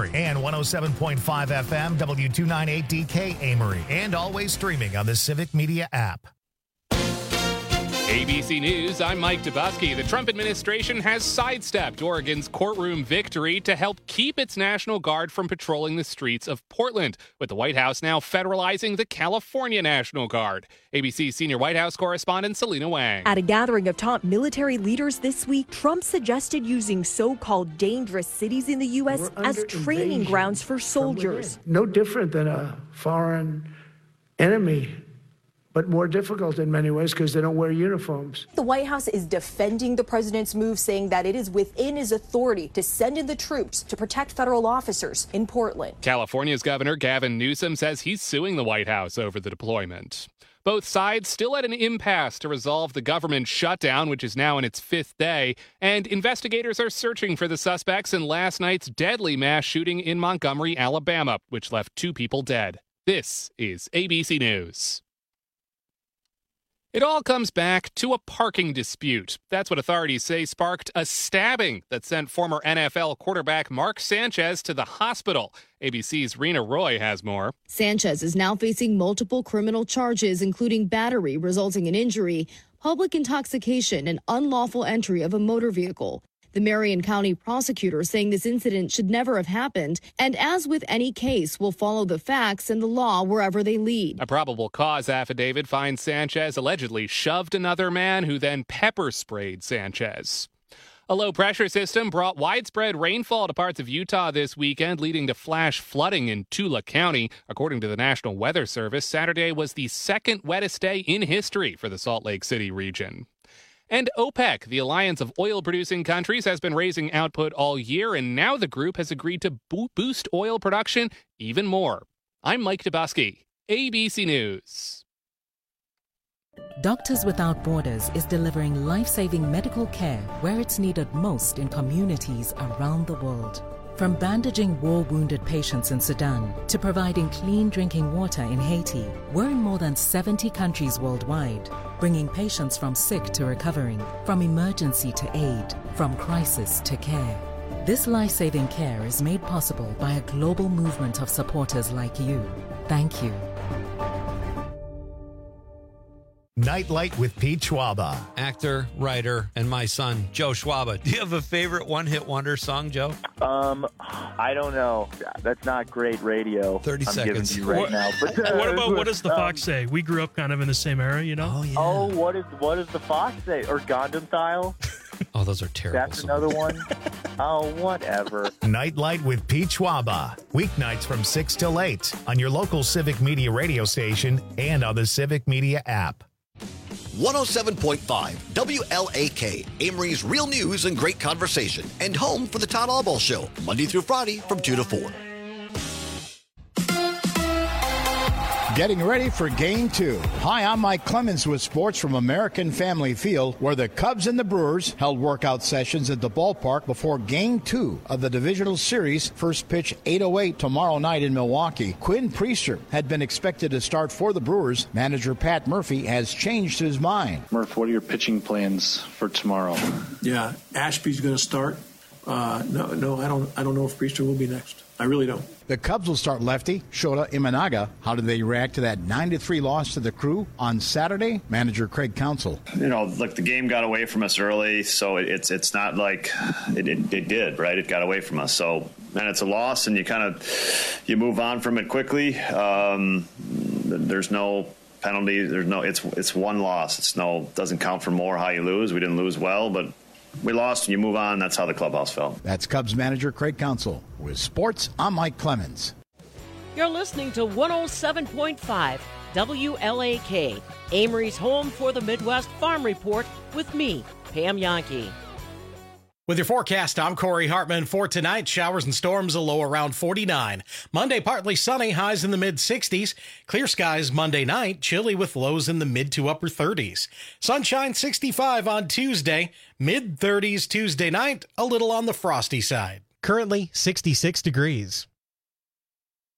Amory, and 107.5 FM W298DK Amory, and always streaming on the Civic Media app. ABC News, I'm Mike Dubusky. The Trump administration has sidestepped Oregon's courtroom victory to help keep its National Guard from patrolling the streets of Portland, with the White House now federalizing the California National Guard. ABC senior White House correspondent Selena Wang. At a gathering of top military leaders this week, Trump suggested using so-called dangerous cities in the U.S. as training grounds for soldiers. No different than a foreign enemy, but more difficult in many ways because they don't wear uniforms. The White House is defending the president's move, saying that it is within his authority to send in the troops to protect federal officers in Portland. California's Governor Gavin Newsom says he's suing the White House over the deployment. Both sides still at an impasse to resolve the government shutdown, which is now in its fifth day, and investigators are searching for the suspects in last night's deadly mass shooting in Montgomery, Alabama, which left 2 people dead. This is ABC News. It all comes back to a parking dispute. That's what authorities say sparked a stabbing that sent former NFL quarterback Mark Sanchez to the hospital. ABC's Rena Roy has more. Sanchez is now facing multiple criminal charges, including battery resulting in injury, public intoxication, and unlawful entry of a motor vehicle. The Marion County prosecutor saying this incident should never have happened, and as with any case, will follow the facts and the law wherever they lead. A probable cause affidavit finds Sanchez allegedly shoved another man who then pepper sprayed Sanchez. A low-pressure system brought widespread rainfall to parts of Utah this weekend, leading to flash flooding in Tula County. According to the National Weather Service, Saturday was the second wettest day in history for the Salt Lake City region. And OPEC, the alliance of oil-producing countries, has been raising output all year, and now the group has agreed to boost oil production even more. I'm Mike Dubusky, ABC News. Doctors Without Borders is delivering life-saving medical care where it's needed most in communities around the world. From bandaging war-wounded patients in Sudan to providing clean drinking water in Haiti, we're in more than 70 countries worldwide, bringing patients from sick to recovering, from emergency to aid, from crisis to care. This life-saving care is made possible by a global movement of supporters like you. Thank you. Nightlight with Pete Schwaba. Actor, writer, and my son, Joe Schwaba. Do you have a favorite one-hit wonder song, Joe? I don't know. That's not great radio. 30 seconds. Giving you right now. But, what does the Fox say? We grew up kind of in the same era, you know? Oh, yeah. Oh, what does the Fox say? Or Gundam Style? Oh, those are terrible That's songs. another one? Oh, whatever. Nightlight with Pete Schwaba. Weeknights from 6 till 8 on your local Civic Media radio station and on the Civic Media app. 107.5 WLAK, Amory's real news and great conversation, and home for the Todd Albaugh Show, Monday through Friday from 2 to 4. Getting ready for Game 2. Hi, I'm Mike Clemens with sports from American Family Field, where the Cubs and the Brewers held workout sessions at the ballpark before Game 2 of the Divisional Series. First pitch 8:08 tomorrow night in Milwaukee. Quinn Priester had been expected to start for the Brewers. Manager Pat Murphy has changed his mind. Murph, what are your pitching plans for tomorrow? Yeah, Ashby's going to start. No, I don't know if Priester will be next. I really don't. The Cubs will start lefty Shota Imanaga. How did they react to that 9-3 loss to the Crew on Saturday? Manager Craig Counsell. Look, the game got away from us early, so it's not like it did, right? It got away from us. So, and it's a loss, and you move on from it quickly. There's no penalty. It's one loss. Doesn't count for more how you lose. We didn't lose well, but we lost and you move on. That's how the clubhouse felt. That's Cubs manager Craig Counsell. With sports, I'm Mike Clemens. You're listening to 107.5 WLAK, Amory's home for the Midwest Farm Report with me, Pam Yankee. With your forecast, I'm Corey Hartman. For tonight, showers and storms, a low around 49. Monday, partly sunny, highs in the mid-60s. Clear skies Monday night, chilly with lows in the mid to upper 30s. Sunshine 65 on Tuesday, mid-30s Tuesday night, a little on the frosty side. Currently 66 degrees.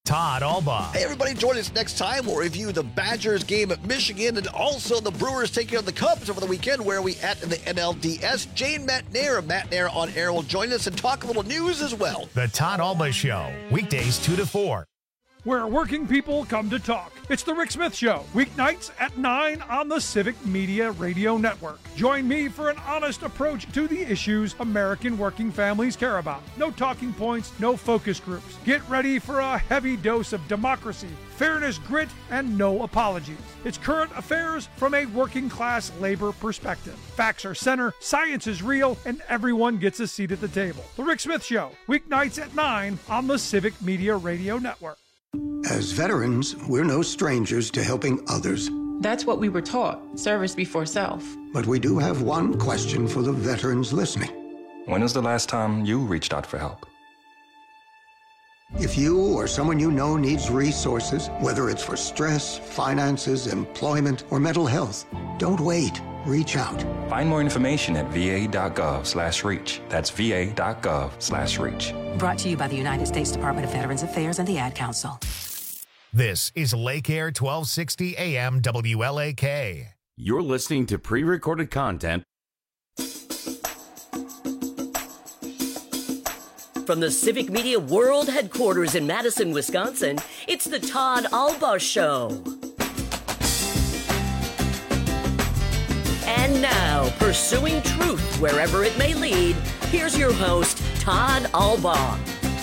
Todd Alba. Hey, everybody, join us next time. We'll review the Badgers game at Michigan and also the Brewers taking on the Cubs over the weekend. Where are we at in the NLDS? Jane Matnair of Matnair on Air will join us and talk a little news as well. The Todd Alba Show, weekdays 2 to 4. Where working people come to talk. It's the Rick Smith Show, weeknights at 9 on the Civic Media Radio Network. Join me for an honest approach to the issues American working families care about. No talking points, no focus groups. Get ready for a heavy dose of democracy, fairness, grit, and no apologies. It's current affairs from a working class labor perspective. Facts are center, science is real, and everyone gets a seat at the table. The Rick Smith Show, weeknights at 9 on the Civic Media Radio Network. As veterans, we're no strangers to helping others. That's what we were taught, service before self. But we do have one question for the veterans listening. When was the last time you reached out for help? If you or someone you know needs resources, whether it's for stress, finances, employment, or mental health, don't wait. Reach out. Find more information at va.gov/reach. That's va.gov/reach. Brought to you by the United States Department of Veterans Affairs and the Ad Council. This is Lake Air 1260 AM WLAK. You're listening to pre-recorded content. From the Civic Media World Headquarters in Madison, Wisconsin, it's the Todd Alba Show. And now, pursuing truth wherever it may lead, here's your host, Todd Alba.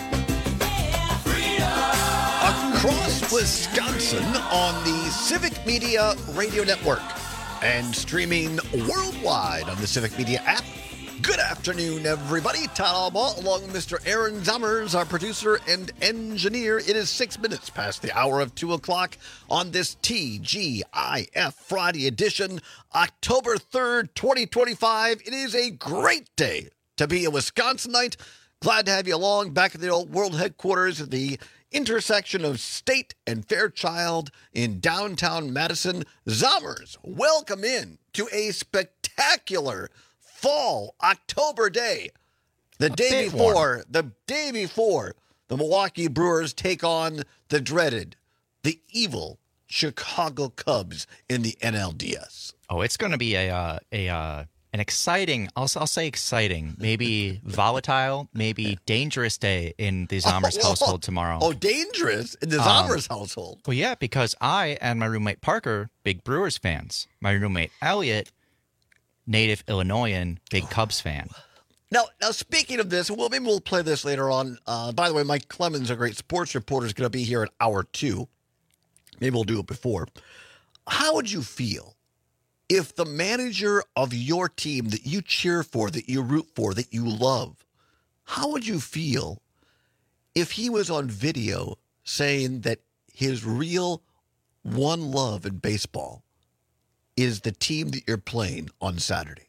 Across Wisconsin on the Civic Media Radio Network and streaming worldwide on the Civic Media app. Good afternoon, everybody. Todd Alba, along with Mr. Aaron Zummers, our producer and engineer. It is 6 minutes past the hour of 2 o'clock on this TGIF Friday edition, October 3rd, 2025. It is a great day to be a Wisconsinite. Glad to have you along back at the old world headquarters at the intersection of State and Fairchild in downtown Madison. Zummers, welcome in to a spectacular fall October day, the day before the Milwaukee Brewers take on the dreaded, the evil Chicago Cubs in the NLDS. Oh, it's going to be an exciting, I'll say exciting, maybe volatile, maybe dangerous day in the Zommers household tomorrow. Oh, dangerous in the Zommers household. Well, yeah, because I and my roommate Parker, big Brewers fans. My roommate Elliot, native Illinoisan, big Cubs fan. Now, speaking of this, maybe we'll play this later on. By the way, Mike Clemens, a great sports reporter, is going to be here at hour 2. Maybe we'll do it before. How would you feel if the manager of your team that you cheer for, that you root for, that you love, how would you feel if he was on video saying that his real one love in baseball is the team that you're playing on Saturday?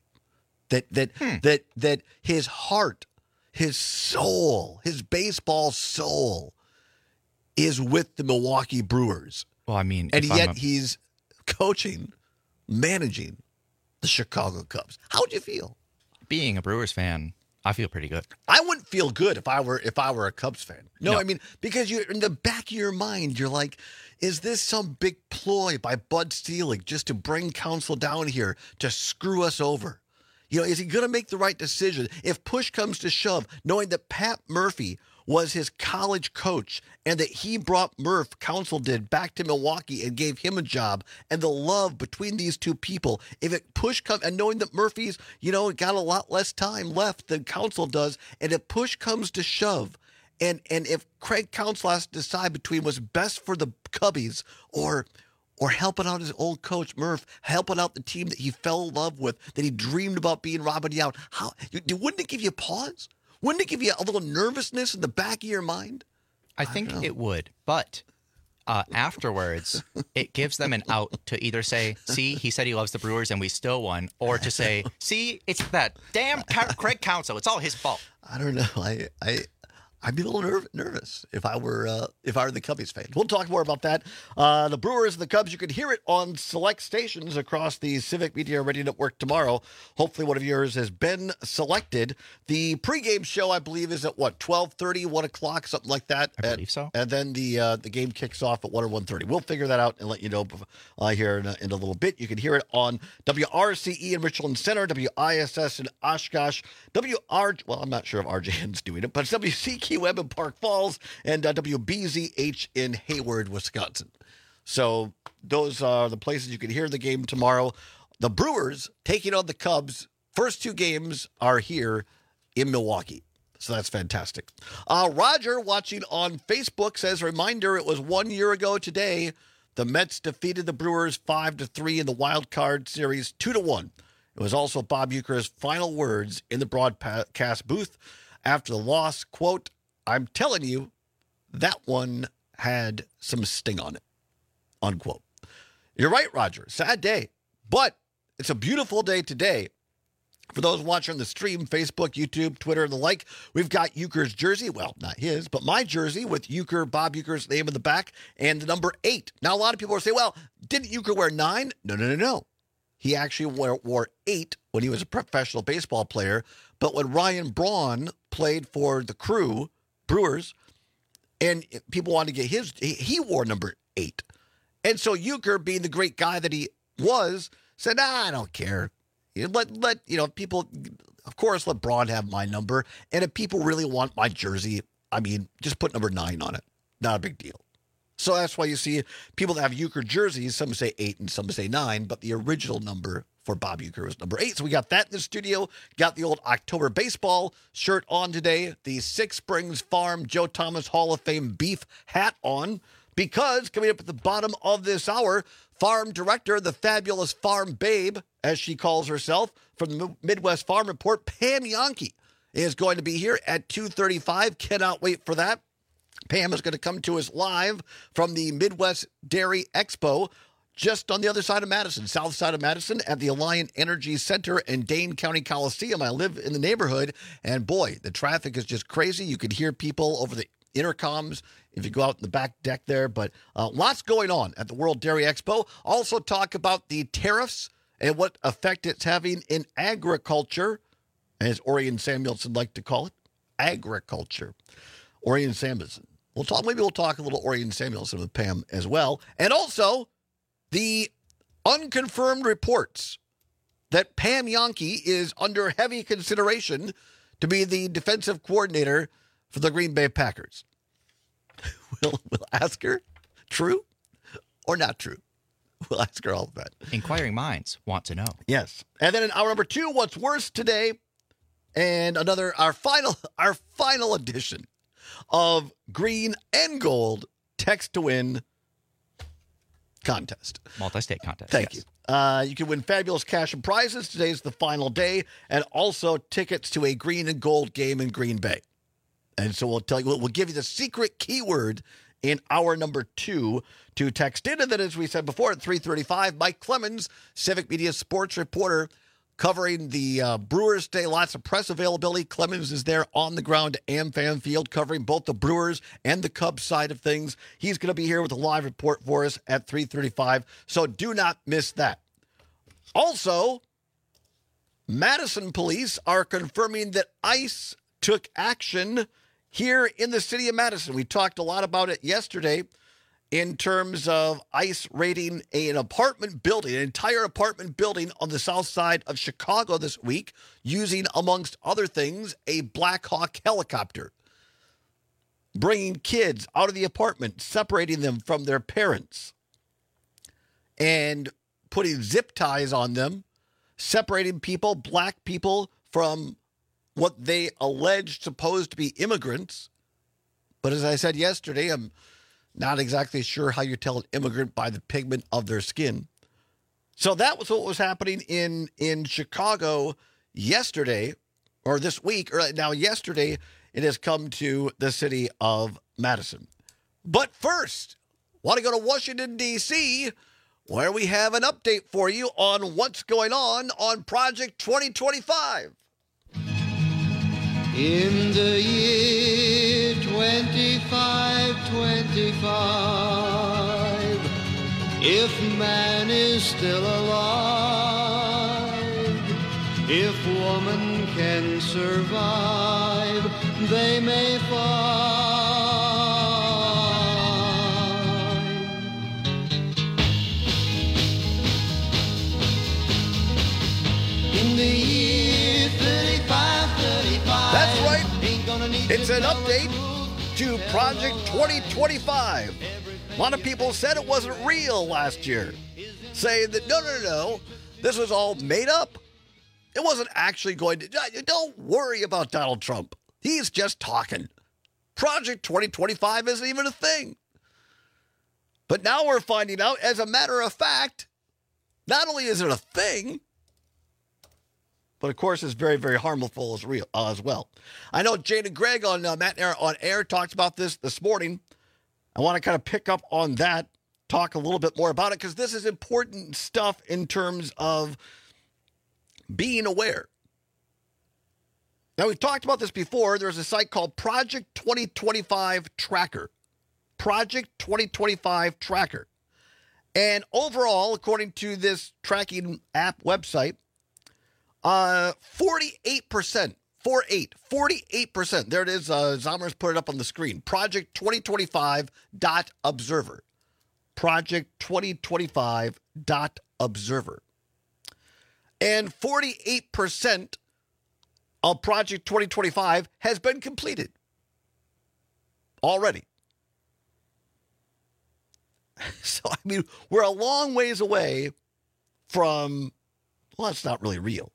That his heart, his soul, his baseball soul is with the Milwaukee Brewers. Well, I mean, and yet he's coaching, managing the Chicago Cubs. How would you feel? Being a Brewers fan, I feel pretty good. I wouldn't feel good if I were a Cubs fan. No, I mean, because you're in the back of your mind, you're like, is this some big ploy by Bud Selig just to bring Counsell down here to screw us over? You know, is he going to make the right decision? If push comes to shove, knowing that Pat Murphy was his college coach and that he brought Counsell did, back to Milwaukee and gave him a job, and the love between these two people, if it push comes, and knowing that Murphy's, got a lot less time left than Counsell does, and if push comes to shove, and if Craig Counsell has to decide between what's best for the Cubbies or helping out his old coach, Murph, helping out the team that he fell in love with, that he dreamed about being Robin Yount, wouldn't it give you pause? Wouldn't it give you a little nervousness in the back of your mind? I think it would, but afterwards, it gives them an out to either say, see, he said he loves the Brewers and we still won, or to say, see, it's that damn Craig Counsell. It's all his fault. I don't know. I'd be a little nervous if I were the Cubbies fan. We'll talk more about that. The Brewers and the Cubs, you can hear it on select stations across the Civic Media Radio Network tomorrow. Hopefully one of yours has been selected. The pregame show, I believe, is at, 12:30, 1 o'clock, something like that. I believe so. And then the game kicks off at 1 or 1:30. We'll figure that out and let you know here in a little bit. You can hear it on WRCE in Richland Center, WISS in Oshkosh, I'm not sure if RJN's doing it, but it's WCQM in Park Falls, and WBZH in Hayward, Wisconsin. So those are the places you can hear the game tomorrow. The Brewers taking on the Cubs. First two games are here in Milwaukee. So that's fantastic. Roger, watching on Facebook, says, reminder, it was 1 year ago today. The Mets defeated the Brewers 5-3 in the wild card series, 2-1. It was also Bob Uecker's final words in the broadcast booth after the loss. Quote, I'm telling you, that one had some sting on it. Unquote. You're right, Roger. Sad day. But it's a beautiful day today. For those watching the stream, Facebook, YouTube, Twitter, and the like, we've got Uecker's jersey. Well, not his, but my jersey with Bob Uecker's name in the back and the number 8. Now, a lot of people are saying, well, didn't Uecker wear 9? No. He actually wore 8 when he was a professional baseball player. But when Ryan Braun played for the Crew, Brewers, and people wanted to get he wore number 8. And so Uecker, being the great guy that he was, said, I don't care. Let people, of course, let Braun have my number. And if people really want my jersey, just put number 9 on it. Not a big deal. So that's why you see people that have Uecker jerseys, some say 8 and some say 9, but the original number for Bob Uecker was number 8. So we got that in the studio. Got the old October baseball shirt on today. The Six Springs Farm Joe Thomas Hall of Fame beef hat on. Because coming up at the bottom of this hour, farm director, the fabulous farm babe, as she calls herself, from the Midwest Farm Report, Pam Jahnke, is going to be here at 2:35. Cannot wait for that. Pam is going to come to us live from the Midwest Dairy Expo just on the other side of Madison, south side of Madison, at the Alliant Energy Center in Dane County Coliseum. I live in the neighborhood, and boy, the traffic is just crazy. You could hear people over the intercoms if you go out in the back deck there, but lots going on at the World Dairy Expo. Also talk about the tariffs and what effect it's having in agriculture, as Orion Samuelson liked to call it, agriculture. Orion Samuelson. Maybe we'll talk a little Orion Samuelson with Pam as well. And also the unconfirmed reports that Pam Jahnke is under heavy consideration to be the defensive coordinator for the Green Bay Packers. We'll ask her, true or not true? We'll ask her all of that. Inquiring minds want to know. Yes. And then in hour number 2, what's worse today, and our final edition of Green and Gold Text to Win contest. Multi-state contest. Thank you. You can win fabulous cash and prizes. Today's the final day, and also tickets to a Green and Gold game in Green Bay. And so we'll give you the secret keyword in hour number 2 to text in. And then, as we said before, at 3:35, Mike Clemens, Civic Media sports reporter, covering the Brewers today. Lots of press availability. Clemens is there on the ground at AmFam Field, covering both the Brewers and the Cubs side of things. He's going to be here with a live report for us at 3:35, so do not miss that. Also, Madison police are confirming that ICE took action here in the city of Madison. We talked a lot about it yesterday in terms of ICE raiding an apartment building, an entire apartment building on the south side of Chicago this week, using, amongst other things, a Black Hawk helicopter, bringing kids out of the apartment, separating them from their parents, and putting zip ties on them, separating people, black people, from what they alleged supposed to be immigrants. But as I said yesterday, I'm not exactly sure how you tell an immigrant by the pigment of their skin. So that was what was happening in Chicago yesterday, or this week, or now yesterday, it has come to the city of Madison. But first, want to go to Washington, D.C., where we have an update for you on what's going on Project 2025. In the year 85-25. If man is still alive, if woman can survive, they may find. In the year 35. That's right. It's an update to Project 2025. A lot of people said it wasn't real last year, saying that no, this was all made up. It wasn't actually going to. Don't worry about Donald Trump. He's just talking. Project 2025 isn't even a thing. But now we're finding out, as a matter of fact, not only is it a thing, but of course it's very, very harmful as well. I know Jane and Greg on Matt and Aaron on Air talked about this morning. I want to kind of pick up on that, talk a little bit more about it, because this is important stuff in terms of being aware. Now, we've talked about this before. There's a site called Project 2025 Tracker. Project 2025 Tracker. And overall, according to this tracking app website, 48%. 48%. There it is. Zomer's put it up on the screen. Project 2025.observer. Project 2025.observer. And 48% of Project 2025 has been completed already. So, I mean, we're a long ways away from, well, it's not really real.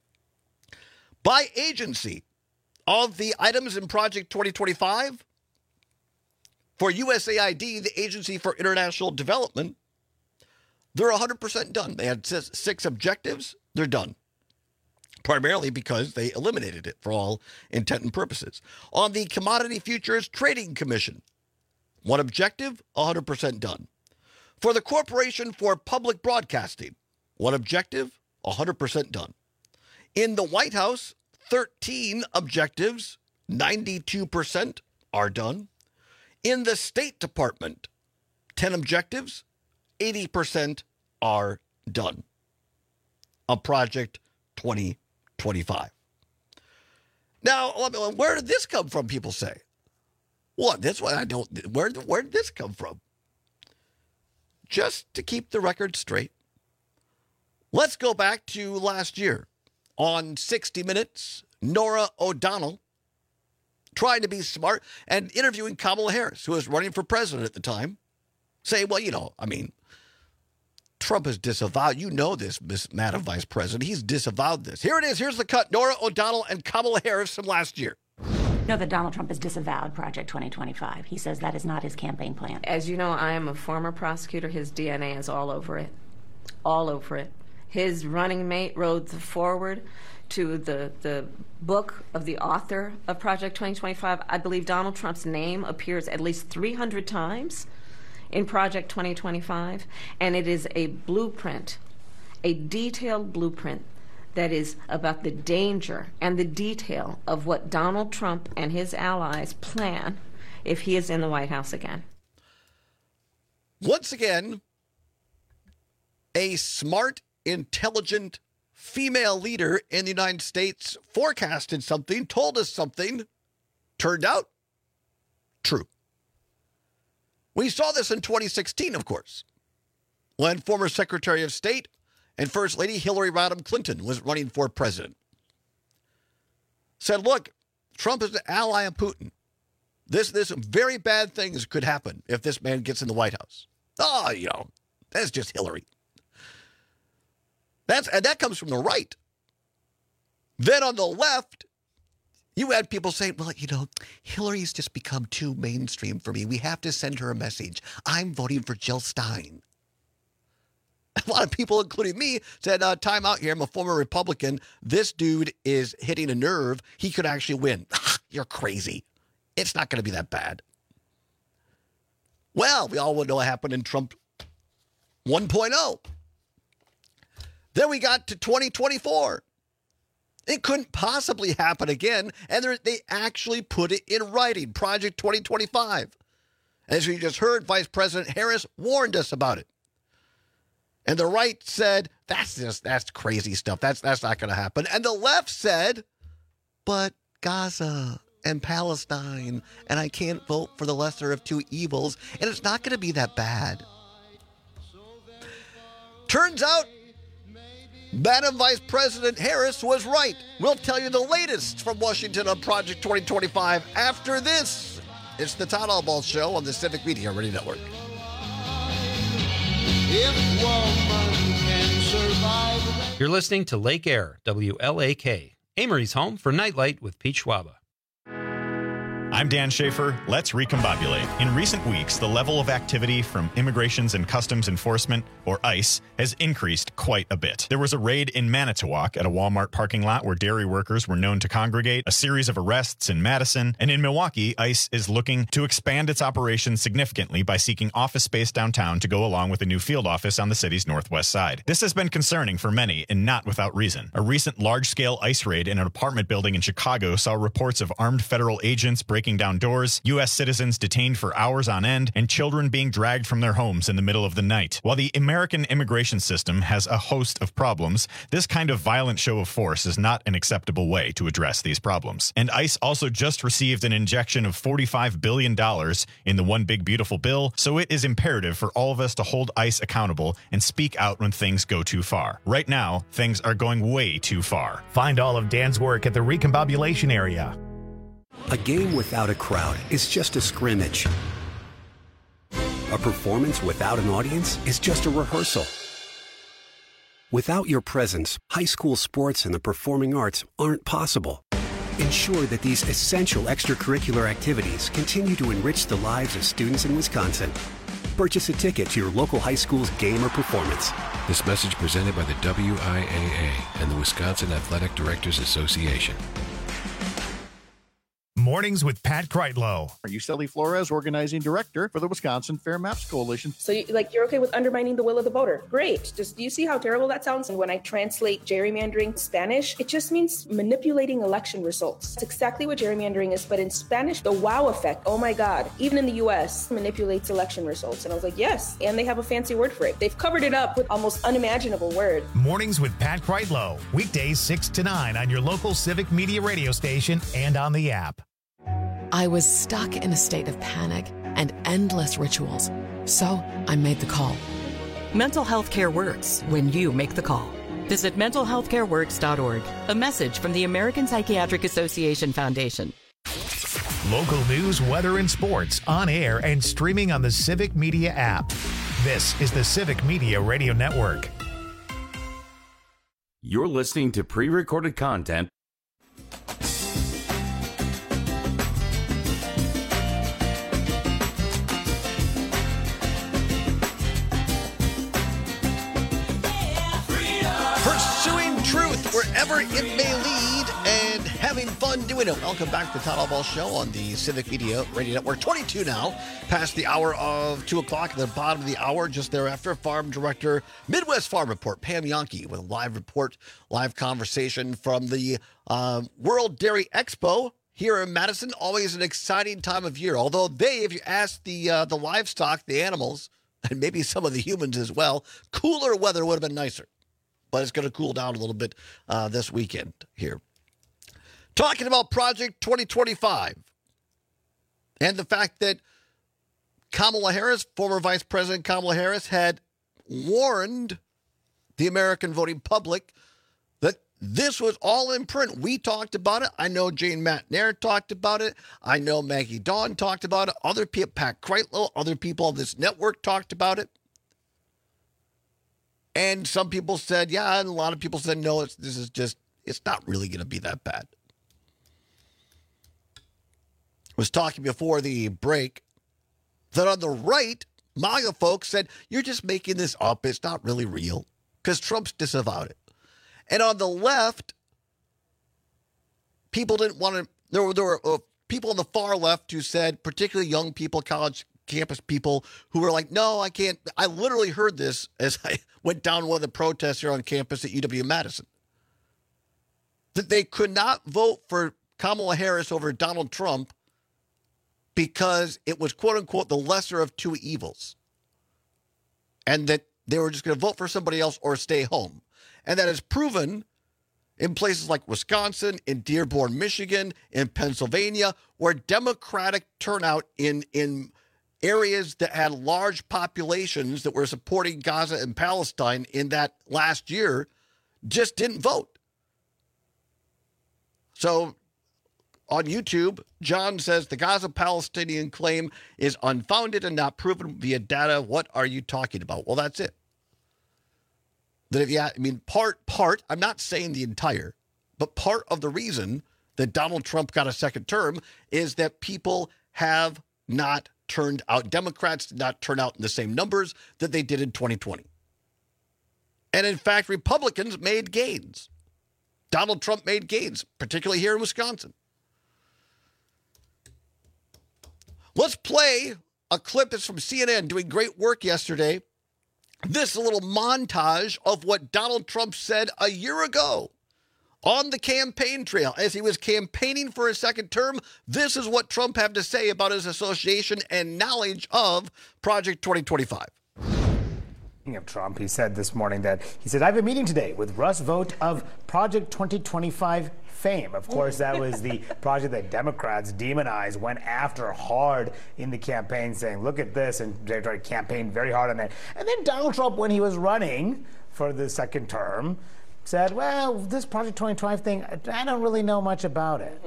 By agency, of the items in Project 2025, for USAID, the Agency for International Development, they're 100% done. They had 6 objectives. They're done. Primarily because they eliminated it for all intent and purposes. On the Commodity Futures Trading Commission, 1 objective, 100% done. For the Corporation for Public Broadcasting, 1 objective, 100% done. In the White House, 13 objectives, 92% are done. In the State Department, 10 objectives, 80% are done. A Project 2025. Now, where did this come from, people say? What? That's why I don't. Where did this come from? Just to keep the record straight, let's go back to last year. On 60 Minutes, Norah O'Donnell, trying to be smart and interviewing Kamala Harris, who was running for president at the time, saying, well, Trump has disavowed. You know this, Madam Vice President. He's disavowed this. Here it is. Here's the cut. Norah O'Donnell and Kamala Harris from last year. No, that Donald Trump has disavowed Project 2025. He says that is not his campaign plan. As you know, I am a former prosecutor. His DNA is all over it. All over it. His running mate wrote the foreword to the book of the author of Project 2025. I believe Donald Trump's name appears at least 300 times in Project 2025, and it is a blueprint, a detailed blueprint that is about the danger and the detail of what Donald Trump and his allies plan if he is in the White House again. Once again, a smart, intelligent female leader in the United States forecasted something, told us something, turned out true. We saw this in 2016, of course, when former Secretary of State and First Lady Hillary Rodham Clinton was running for president. Said, look, Trump is an ally of Putin. This very bad things could happen if this man gets in the White House. Oh, that's just Hillary. And that comes from the right. Then on the left, you had people saying, well, Hillary's just become too mainstream for me. We have to send her a message. I'm voting for Jill Stein. A lot of people, including me, said, time out here. I'm a former Republican. This dude is hitting a nerve. He could actually win. You're crazy. It's not going to be that bad. Well, we all know what happened in Trump 1.0. Then we got to 2024. It couldn't possibly happen again, and they actually put it in writing, Project 2025. As we just heard, Vice President Harris warned us about it. And the right said, that's crazy stuff. That's not going to happen. And the left said, but Gaza and Palestine, and I can't vote for the lesser of two evils, and it's not going to be that bad. Turns out, Madam Vice President Harris was right. We'll tell you the latest from Washington on Project 2025 after this. It's the Todd Albaugh Show on the Civic Media Radio Network. If woman can survive. You're listening to Lake Air, WLAK, Amory's home for Nightlight with Pete Schwaba. I'm Dan Schaefer. Let's recombobulate. In recent weeks, the level of activity from Immigrations and Customs Enforcement, or ICE, has increased quite a bit. There was a raid in Manitowoc at a Walmart parking lot where dairy workers were known to congregate, a series of arrests in Madison, and in Milwaukee, ICE is looking to expand its operations significantly by seeking office space downtown to go along with a new field office on the city's northwest side. This has been concerning for many, and not without reason. A recent large-scale ICE raid in an apartment building in Chicago saw reports of armed federal agents breaking down doors, U.S. citizens detained for hours on end, and children being dragged from their homes in the middle of the night. While the American immigration system has a host of problems, this kind of violent show of force is not an acceptable way to address these problems. And ICE also just received an injection of $45 billion in the One Big Beautiful Bill, so it is imperative for all of us to hold ICE accountable and speak out when things go too far. Right now, things are going way too far. Find all of Dan's work at the Recombobulation area. A game without a crowd is just a scrimmage. A performance without an audience is just a rehearsal. Without your presence, high school sports and the performing arts aren't possible. Ensure that these essential extracurricular activities continue to enrich the lives of students in Wisconsin. Purchase a ticket to your local high school's game or performance. This message presented by the WIAA and the Wisconsin Athletic Directors Association. Mornings with Pat Kreitlow. Are you Sally Flores, organizing director for the Wisconsin Fair Maps Coalition? So you're okay with undermining the will of the voter. Great. Just do you see how terrible that sounds? And when I translate gerrymandering Spanish, it just means manipulating election results. It's exactly what gerrymandering is, but in Spanish, the wow effect, oh my God, even in the US, manipulates election results. And I was like, yes. And they have a fancy word for it. They've covered it up with almost unimaginable word. Mornings with Pat Kreitlow. Weekdays 6 to 9 on your local Civic Media radio station and on the app. I was stuck in a state of panic and endless rituals. So I made the call. Mental health care works when you make the call. Visit mentalhealthcareworks.org. A message from the American Psychiatric Association Foundation. Local news, weather, and sports on air and streaming on the Civic Media app. This is the Civic Media Radio Network. You're listening to pre-recorded content. Pursuing truth wherever it may lead and having fun doing it. Welcome back to the Todd Albaugh Show on the Civic Media Radio Network. 22 now, past the hour of 2 o'clock. At the bottom of the hour, just thereafter, Farm Director, Midwest Farm Report, Pam Yankee, with a live report, live conversation from the World Dairy Expo here in Madison. Always an exciting time of year. Although if you ask the livestock, the animals, and maybe some of the humans as well, cooler weather would have been nicer. But it's going to cool down a little bit this weekend here. Talking about Project 2025 and the fact that Kamala Harris, former Vice President Kamala Harris, had warned the American voting public that this was all in print. We talked about it. I know Jane McNair talked about it. I know Maggie Dawn talked about it. Other people, Pat Kreitlow, other people on this network talked about it. And some people said, yeah, and a lot of people said, no, it's not really going to be that bad. I was talking before the break that on the right, MAGA folks said, you're just making this up. It's not really real because Trump's disavowed it. And on the left, people didn't want to, there were people on the far left who said, particularly young people, college campus people who were like, no, I can't. I literally heard this as I went down one of the protests here on campus at UW-Madison. that they could not vote for Kamala Harris over Donald Trump because it was, quote unquote, the lesser of two evils. And that they were just going to vote for somebody else or stay home. And that is proven in places like Wisconsin, in Dearborn, Michigan, in Pennsylvania, where Democratic turnout in areas that had large populations that were supporting Gaza and Palestine in that last year just didn't vote. So on YouTube, John says the Gaza-Palestinian claim is unfounded and not proven via data. What are you talking about? Well, that's it. That if you, I mean, part, I'm not saying the entire, but part of the reason that Donald Trump got a second term is that people have not turned out. Democrats did not turn out in the same numbers that they did in 2020. And in fact, Republicans made gains. Donald Trump made gains, particularly here in Wisconsin. Let's play a clip that's from CNN doing great work yesterday. This is a little montage of what Donald Trump said a year ago on the campaign trail as he was campaigning for his second term. This is what Trump had to say about his association and knowledge of Project 2025. Of Trump, he said this morning that I have a meeting today with Russ Vought of Project 2025 fame. Of course, that was the project that Democrats demonized, went after hard in the campaign, saying, look at this, and they tried to campaign very hard on that. And then Donald Trump, when he was running for the second term, said, well, this Project 2025 thing, I don't really know much about it.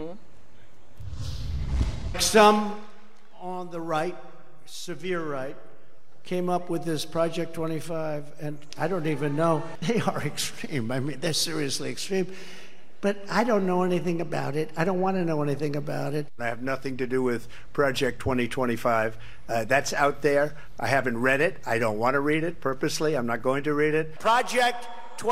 Some on the right, severe right, came up with this Project 25, and I don't even know. They are extreme. I mean, they're seriously extreme. But I don't know anything about it. I don't want to know anything about it. I have nothing to do with Project 2025. That's out there. I haven't read it. I don't want to read it purposely. I'm not going to read it. Project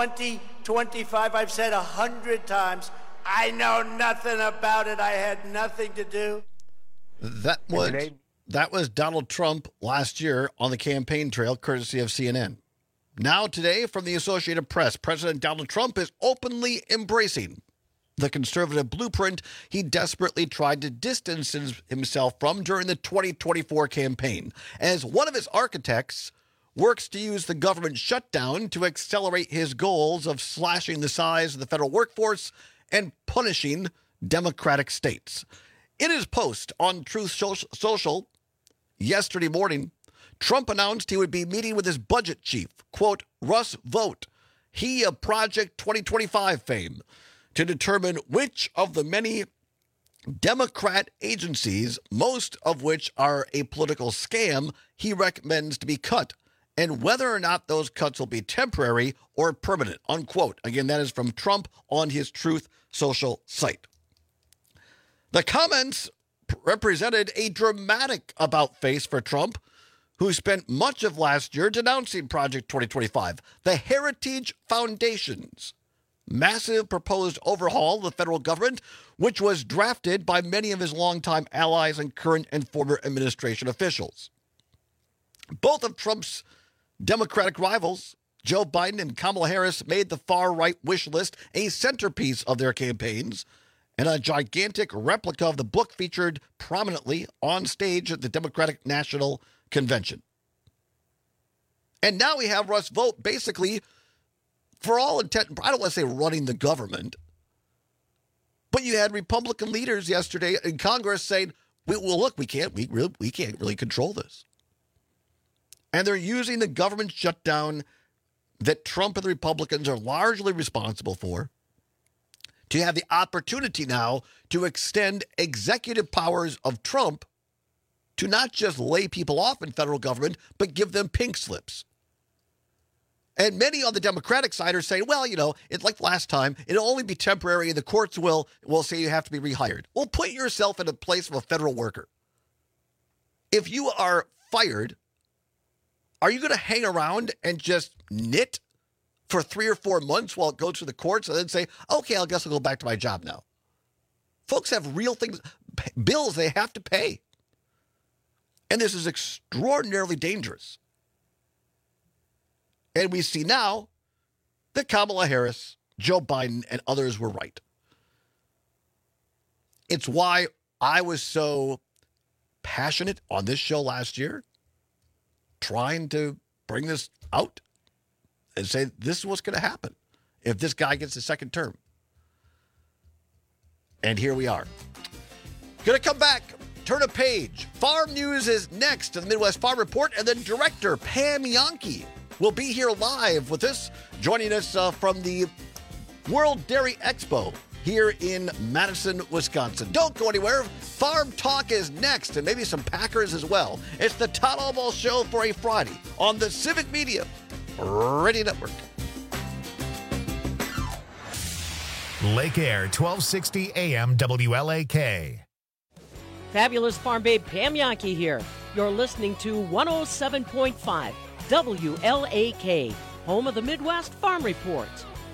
2025, I've said 100 times, I know nothing about it. I had nothing to do. That was Donald Trump last year on the campaign trail, courtesy of CNN. Now today, from the Associated Press, President Donald Trump is openly embracing the conservative blueprint he desperately tried to distance himself from during the 2024 campaign. As one of his architects works to use the government shutdown to accelerate his goals of slashing the size of the federal workforce and punishing Democratic states. In his post on Truth Social yesterday morning, Trump announced he would be meeting with his budget chief, quote, Russ Vought, he of Project 2025 fame, to determine which of the many Democrat agencies, most of which are a political scam, he recommends to be cut, and whether or not those cuts will be temporary or permanent, unquote. Again, that is from Trump on his Truth Social site. The comments represented a dramatic about-face for Trump, who spent much of last year denouncing Project 2025, the Heritage Foundation's massive proposed overhaul of the federal government, which was drafted by many of his longtime allies and current and former administration officials. Both of Trump's Democratic rivals, Joe Biden and Kamala Harris, made the far-right wish list a centerpiece of their campaigns, and a gigantic replica of the book featured prominently on stage at the Democratic National Convention. And now we have Russ Vought basically, for all intent, I don't want to say running the government, but you had Republican leaders yesterday in Congress saying, well, look, we can't really control this. And they're using the government shutdown that Trump and the Republicans are largely responsible for to have the opportunity now to extend executive powers of Trump to not just lay people off in federal government, but give them pink slips. And many on the Democratic side are saying, well, it's like last time, it'll only be temporary and the courts will say you have to be rehired. Well, put yourself in the place of a federal worker. If you are fired, are you going to hang around and just knit for 3 or 4 months while it goes to the courts and then say, okay, I guess I'll go back to my job now? Folks have real things, bills they have to pay. And this is extraordinarily dangerous. And we see now that Kamala Harris, Joe Biden, and others were right. It's why I was so passionate on this show last year, trying to bring this out and say this is what's going to happen if this guy gets a second term. And here we are. Going to come back, turn a page. Farm news is next to the Midwest Farm Report, and then director Pam Jahnke will be here live with us, joining us from the World Dairy Expo here in Madison, Wisconsin. Don't go anywhere. Farm Talk is next, and maybe some Packers as well. It's the Todd Albaugh Show for a Friday on the Civic Media Radio Network. Lake Air, 1260 AM WLAK. Fabulous Farm Babe Pam Jahnke here. You're listening to 107.5 WLAK, home of the Midwest Farm Report.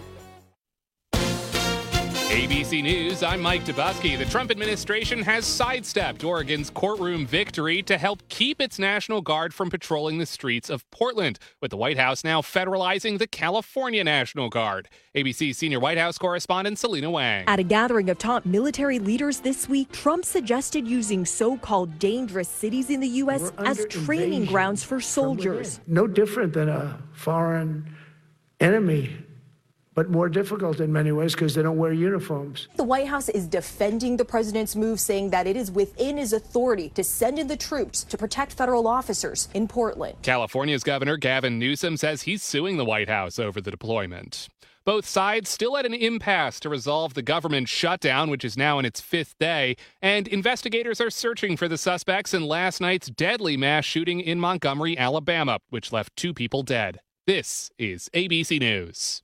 ABC News, I'm Mike Dubusky. The Trump administration has sidestepped Oregon's courtroom victory to help keep its National Guard from patrolling the streets of Portland, with the White House now federalizing the California National Guard. ABC senior White House correspondent Selena Wang. At a gathering of top military leaders this week, Trump suggested using so-called dangerous cities in the U.S. as training grounds for soldiers. No different than a foreign enemy, but more difficult in many ways because they don't wear uniforms. The White House is defending the president's move, saying that it is within his authority to send in the troops to protect federal officers in Portland. California's Governor Gavin Newsom says he's suing the White House over the deployment. Both sides still at an impasse to resolve the government shutdown, which is now in its 5th day, and investigators are searching for the suspects in last night's deadly mass shooting in Montgomery, Alabama, which left 2 people dead. This is ABC News.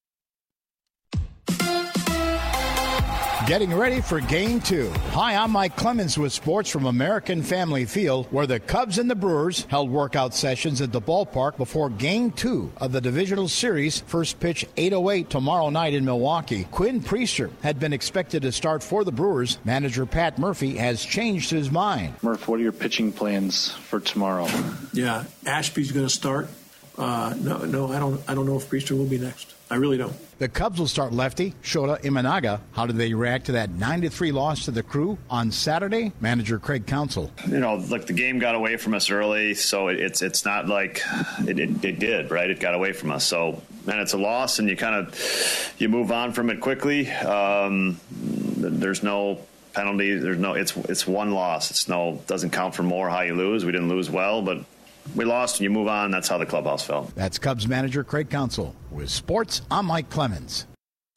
Getting ready for Game 2. Hi, I'm Mike Clemens with sports from American Family Field, where the Cubs and the Brewers held workout sessions at the ballpark before Game 2 of the Divisional Series. First pitch 8:08 tomorrow night in Milwaukee. Quinn Priester had been expected to start for the Brewers. Manager Pat Murphy has changed his mind. Murph, what are your pitching plans for tomorrow? Yeah, Ashby's going to start. No, I don't know if Priester will be next. I really don't. The Cubs will start lefty Shota Imanaga. How did they react to that 9-3 loss to the Crew on Saturday? Manager Craig Counsell. Look, the game got away from us early, so it's not like it did, right? It got away from us. So, and it's a loss, and you move on from it quickly. There's no penalty. It's one loss. Doesn't count for more how you lose. We didn't lose well, but we lost and you move on. That's how the clubhouse felt. That's Cubs manager Craig Counsell. With sports, I'm Mike Clemens.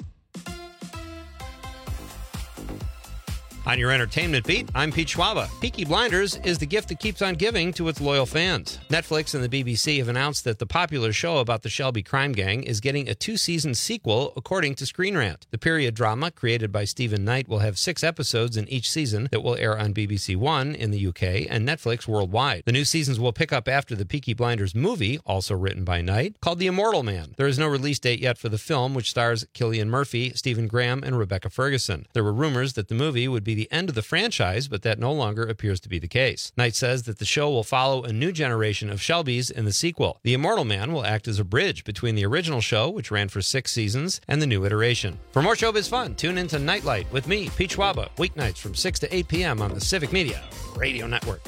On your entertainment beat, I'm Pete Schwaba. Peaky Blinders is the gift that keeps on giving to its loyal fans. Netflix and the BBC have announced that the popular show about the Shelby crime gang is getting a 2-season sequel, according to Screen Rant. The period drama, created by Stephen Knight, will have 6 episodes in each season that will air on BBC One in the UK and Netflix worldwide. The new seasons will pick up after the Peaky Blinders movie, also written by Knight, called The Immortal Man. There is no release date yet for the film, which stars Cillian Murphy, Stephen Graham, and Rebecca Ferguson. There were rumors that the movie would be the end of the franchise, but that no longer appears to be the case. Knight says that the show will follow a new generation of Shelbys in the sequel. The Immortal Man will act as a bridge between the original show, which ran for 6 seasons, and the new iteration. For more showbiz fun, tune into Nightlight with me, Pete Schwaba, weeknights from 6 to 8 p.m. on the Civic Media Radio Network.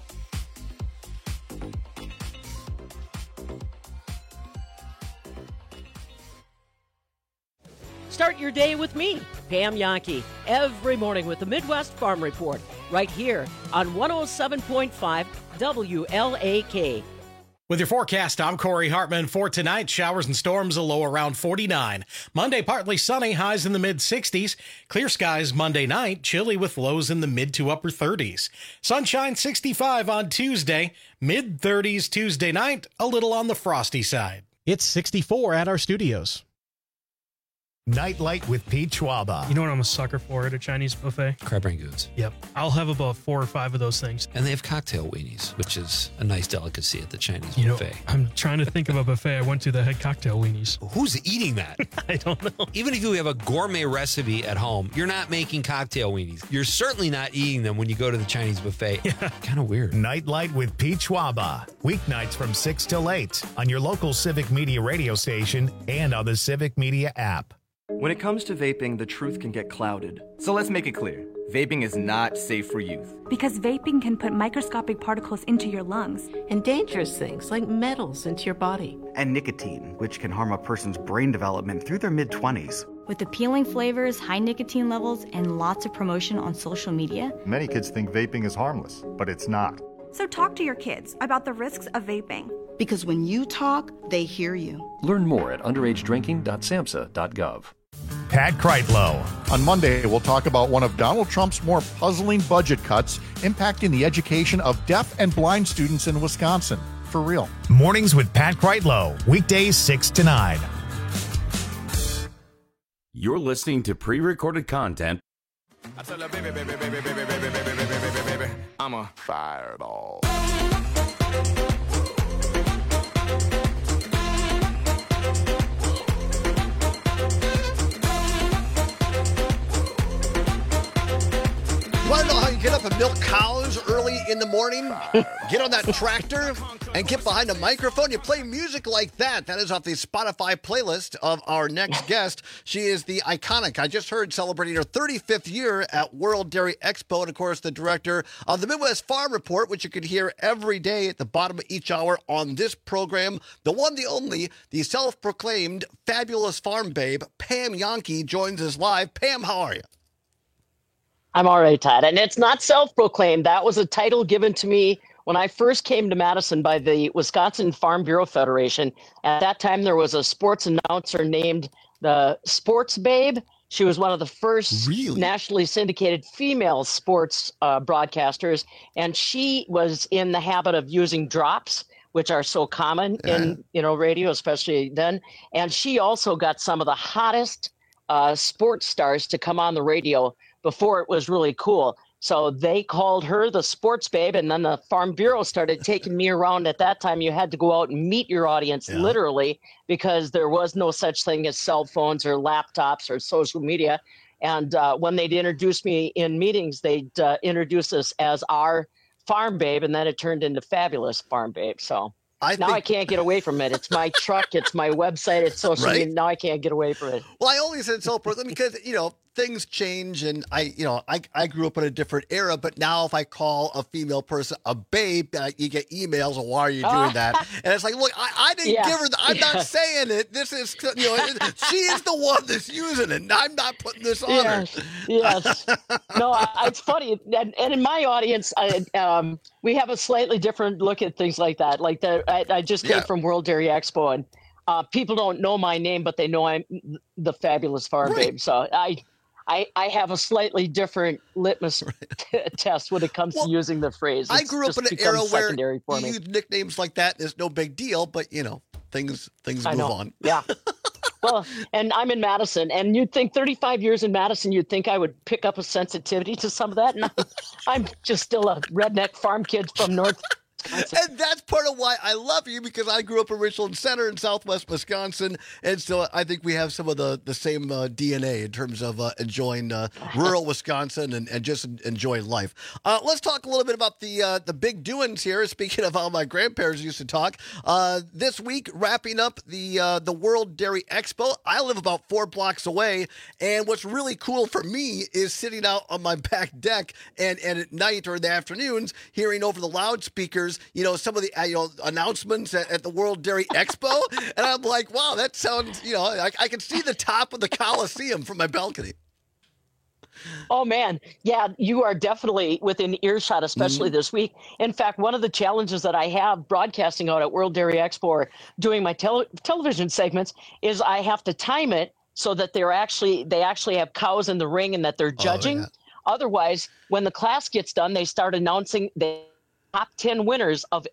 Start your day with me, Pam Jahnke, every morning with the Midwest Farm Report, right here on 107.5 WLAK. With your forecast, I'm Corey Hartman. For tonight, showers and storms, a low around 49. Monday, partly sunny, highs in the mid-60s. Clear skies Monday night, chilly with lows in the mid to upper 30s. Sunshine 65 on Tuesday, mid-30s Tuesday night, a little on the frosty side. It's 64 at our studios. Nightlight with Pete Schwaba. You know what I'm a sucker for at a Chinese buffet? Crab rangoons. Yep. I'll have about 4 or 5 of those things. And they have cocktail weenies, which is a nice delicacy at the Chinese buffet. I'm trying to think of a buffet I went to that had cocktail weenies. Who's eating that? I don't know. Even if you have a gourmet recipe at home, you're not making cocktail weenies. You're certainly not eating them when you go to the Chinese buffet. Yeah. Kind of weird. Nightlight with Pete Schwaba. Weeknights from 6 till 8 on your local Civic Media radio station and on the Civic Media app. When it comes to vaping, the truth can get clouded. So let's make it clear. vaping is not safe for youth. Because vaping can put microscopic particles into your lungs. And dangerous things like metals into your body. And nicotine, which can harm a person's brain development through their mid-20s. With appealing flavors, high nicotine levels, and lots of promotion on social media, many kids think vaping is harmless, but it's not. So talk to your kids about the risks of vaping. Because when you talk, they hear you. Learn more at underagedrinking.samhsa.gov. Pat Kreitlow. On Monday, we'll talk about one of Donald Trump's more puzzling budget cuts impacting the education of deaf and blind students in Wisconsin. For real. Mornings with Pat Kreitlow. Weekdays 6 to 9. You're listening to pre-recorded content. I tell her, baby, I'm a fireball. You want to know how you get up and milk cows early in the morning? Get on that tractor and get behind a microphone. You play music like that. That is off the Spotify playlist of our next guest. She is the iconic, I just heard, celebrating her 35th year at World Dairy Expo. And, of course, the director of the Midwest Farm Report, which you can hear every day at the bottom of each hour on this program. The one, the only, the self-proclaimed fabulous farm babe, Pam Jahnke, joins us live. Pam, how are you? I'm all right, Todd. And it's not self-proclaimed. That was a title given to me when I first came to Madison by the Wisconsin Farm Bureau Federation. At that time, there was a sports announcer named the Sports Babe. She was one of the first nationally syndicated female sports broadcasters. And she was in the habit of using drops, which are so common in radio, especially then. And she also got some of the hottest sports stars to come on the radio before it was really cool. So they called her the Sports Babe, and then the Farm Bureau started taking me around. At that time, you had to go out and meet your audience literally, because there was no such thing as cell phones or laptops or social media. And when they'd introduce me in meetings, they'd introduce us as our Farm Babe, and then it turned into Fabulous Farm Babe. So now I can't get away from it. It's my truck, it's my website, it's social media. Now I can't get away from it. Well, I only said self-proclaimed because, things change, and I grew up in a different era, but now if I call a female person a babe, you get emails of why are you doing that? And it's like, look, I didn't give her I'm not saying it. This is, she is the one that's using it, and I'm not putting this on her. Yes. No, it's funny. And in my audience, we have a slightly different look at things like that. Like I just came from World Dairy Expo, and people don't know my name, but they know I'm the Fabulous Farm Babe. So I have a slightly different litmus test when it comes to using the phrase. I grew up in an era where you use nicknames like that. It's no big deal, but things move on. Yeah. Well, and I'm in Madison, and you'd think 35 years in Madison, you'd think I would pick up a sensitivity to some of that. And I'm just still a redneck farm kid from North. And that's part of why I love you, because I grew up in Richland Center in Southwest Wisconsin, and so I think we have some of the same DNA in terms of enjoying rural Wisconsin and just enjoying life. Let's talk a little bit about the big doings here. Speaking of how my grandparents used to talk, this week wrapping up the World Dairy Expo. I live about 4 blocks away, and what's really cool for me is sitting out on my back deck and at night or in the afternoons hearing over the loudspeakers some of the announcements at the World Dairy Expo, and I'm like, wow, that sounds, I can see the top of the Coliseum from my balcony. Oh, man. Yeah, you are definitely within earshot, especially this week. In fact, one of the challenges that I have broadcasting out at World Dairy Expo or doing my television segments is I have to time it so that they actually have cows in the ring and that they're judging. Oh, yeah. Otherwise, when the class gets done, they start announcing the top 10 winners of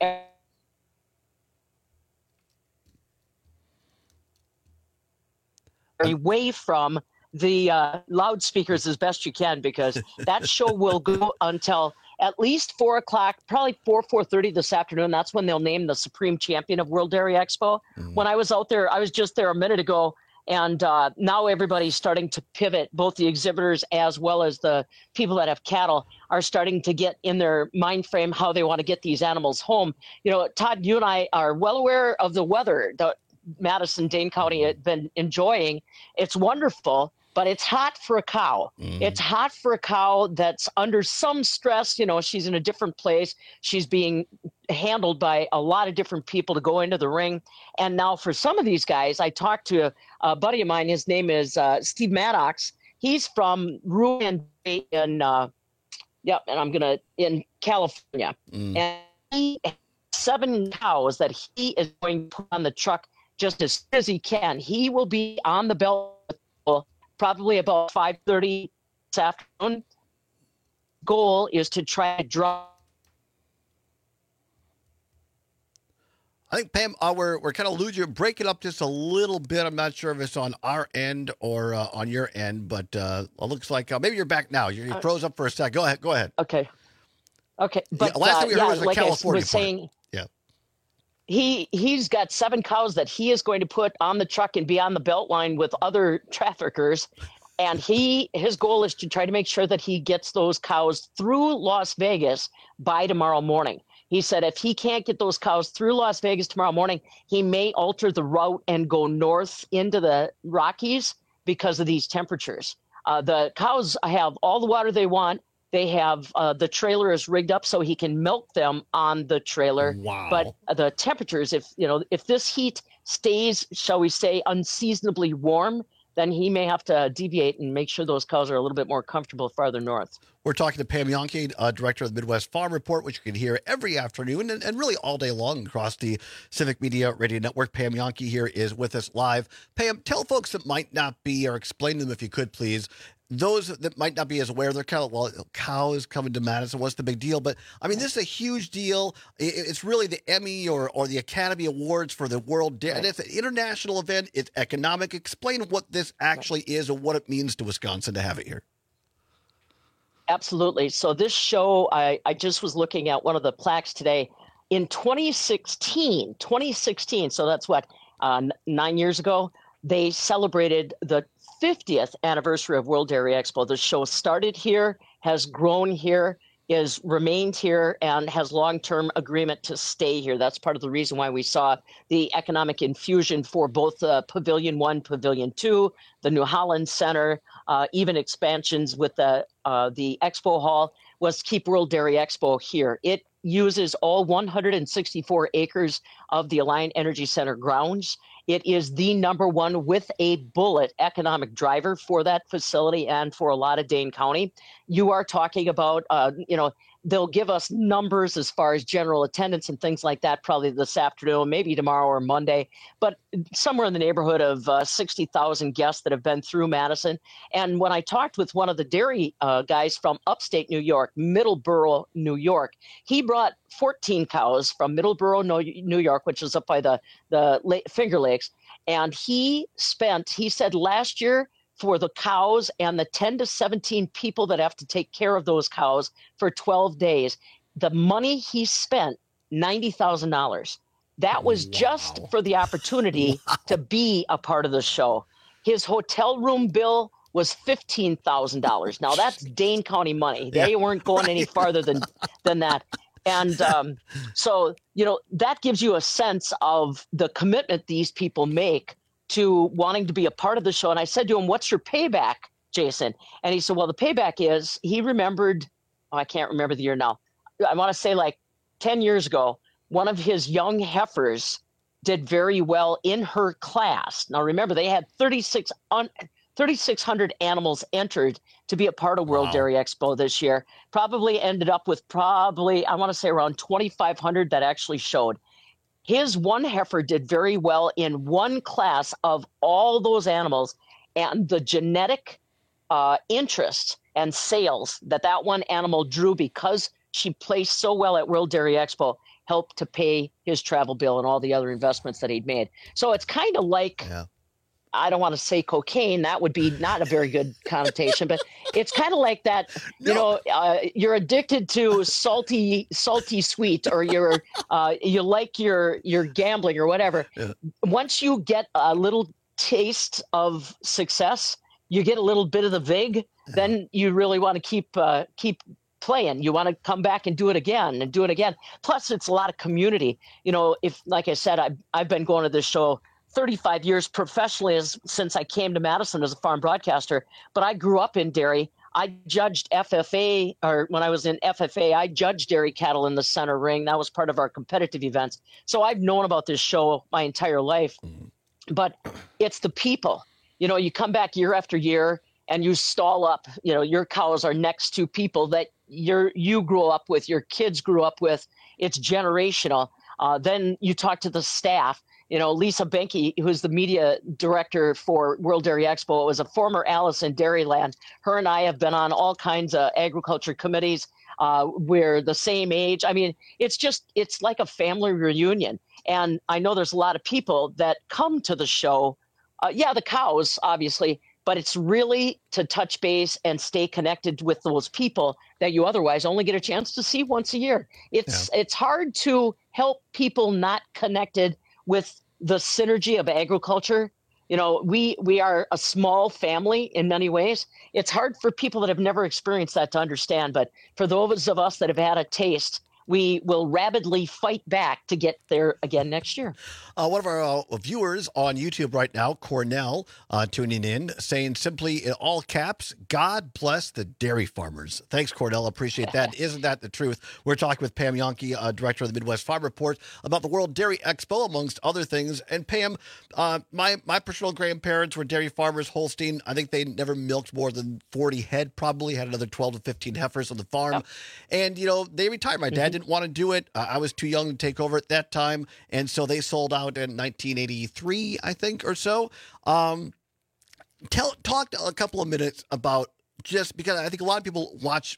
away from the loudspeakers as best you can, because that show will go until at least 4 o'clock, probably 4:30 this afternoon. That's when they'll name the supreme champion of World Dairy Expo. When I was out there, I was just there a minute ago, and now everybody's starting to pivot. Both the exhibitors as well as the people that have cattle are starting to get in their mind frame how they want to get these animals home. Todd, you and I are well aware of the weather that Madison, Dane County had been enjoying. It's wonderful, but it's hot for a cow. It's hot for a cow that's under some stress. You know, she's in a different place. She's being handled by a lot of different people to go into the ring. And now for some of these guys, I talked to a buddy of mine. His name is Steve Maddox. He's from Ruin in California. And he has 7 cows that he is going to put on the truck just as soon as he can. He will be on the belt probably about 5:30 this afternoon. Goal is to try to draw. I think, Pam, we're kind of losing you. Break it up just a little bit. I'm not sure if it's on our end or on your end, but it looks like maybe you're back now. You froze up for a sec. Go ahead. Okay. But last time we heard was the like California I was saying, yeah. He's got 7 cows that he is going to put on the truck and be on the belt line with other traffickers. And his goal is to try to make sure that he gets those cows through Las Vegas by tomorrow morning. He said if he can't get those cows through Las Vegas tomorrow morning, he may alter the route and go north into the Rockies because of these temperatures. The cows have all the water they want. They have the trailer is rigged up so he can milk them on the trailer. Wow. But the temperatures, if this heat stays, shall we say, unseasonably warm, then he may have to deviate and make sure those cows are a little bit more comfortable farther north. We're talking to Pam Jahnke, director of the Midwest Farm Report, which you can hear every afternoon and really all day long across the Civic Media Radio Network. Pam Jahnke here is with us live. Pam, tell folks that might not be, or explain to them if you could, please, those that might not be as aware, they're kind of, well, cows coming to Madison, what's the big deal? But, I mean, this is a huge deal. It's really the Emmy or the Academy Awards for the World Dairy. And it's an international event. It's economic. Explain what this actually is and what it means to Wisconsin to have it here. Absolutely. So this show, I just was looking at one of the plaques today. In 2016, so that's what, 9 years ago, they celebrated the 50th anniversary of World Dairy Expo. The show started here, has grown here, is remained here, and has long-term agreement to stay here. That's part of the reason why we saw the economic infusion for both Pavilion 1, Pavilion 2, the New Holland Center, even expansions with the Expo Hall, was to keep World Dairy Expo here. It uses all 164 acres of the Alliant Energy Center grounds. It is the #1 with a bullet economic driver for that facility and for a lot of Dane County. You are talking about, they'll give us numbers as far as general attendance and things like that probably this afternoon, maybe tomorrow or Monday, but somewhere in the neighborhood of 60,000 guests that have been through Madison. And when I talked with one of the dairy guys from upstate New York, Middleborough, New York, he brought 14 cows from Middleborough, New York, which is up by the Finger Lakes. And he said last year, for the cows and the 10 to 17 people that have to take care of those cows for 12 days, the money he spent, $90,000. That was just for the opportunity to be a part of the show. His hotel room bill was $15,000. Now that's Dane County money. They weren't going any farther than that. And so, that gives you a sense of the commitment these people make to wanting to be a part of the show. And I said to him, what's your payback, Jason? And he said, well, the payback is, he remembered, I can't remember the year now. I want to say like 10 years ago, one of his young heifers did very well in her class. Now, remember, they had 3,600 animals entered to be a part of World Dairy Expo this year. Probably ended up with I want to say around 2,500 that actually showed. His one heifer did very well in one class of all those animals, and the genetic interest and sales that one animal drew because she placed so well at World Dairy Expo helped to pay his travel bill and all the other investments that he'd made. So it's kind of like, I don't want to say cocaine. That would be not a very good connotation, but it's kind of like that, you're addicted to salty sweet, or you like your gambling or whatever. Yeah. Once you get a little taste of success, you get a little bit of the vig, then you really want to keep playing. You want to come back and do it again and do it again. Plus it's a lot of community. If, like I said, I've been going to this show 35 years professionally since I came to Madison as a farm broadcaster, but I grew up in dairy. I judged FFA, or when I was in FFA, I judged dairy cattle in the center ring. That was part of our competitive events. So I've known about this show my entire life, but it's the people. You know, you come back year after year and you stall up, you know, your cows are next to people that you grew up with, your kids grew up with. It's generational. Then you talk to the staff. You know, Lisa Benke, who's the media director for World Dairy Expo, was a former Alice in Dairyland. Her and I have been on all kinds of agriculture committees. We're the same age. I mean, it's like a family reunion. And I know there's a lot of people that come to the show. The cows, obviously, but it's really to touch base and stay connected with those people that you otherwise only get a chance to see once a year. It's hard to help people not connected with the synergy of agriculture. You know, we are a small family in many ways. It's hard for people that have never experienced that to understand, but for those of us that have had a taste, we will rabidly fight back to get there again next year. One of our viewers on YouTube right now, Cornell, tuning in, saying simply in all caps, God bless the dairy farmers. Thanks, Cornell. Appreciate that. Isn't that the truth? We're talking with Pam Jahnke, director of the Midwest Farm Report, about the World Dairy Expo, amongst other things. And Pam, my paternal grandparents were dairy farmers, Holstein. I think they never milked more than 40 head, probably had another 12 to 15 heifers on the farm. Yep. And, you know, they retired. My dad didn't want to do it. I was too young to take over at that time. And so they sold out in 1983, I think, or so. Talk a couple of minutes about, just because I think a lot of people watch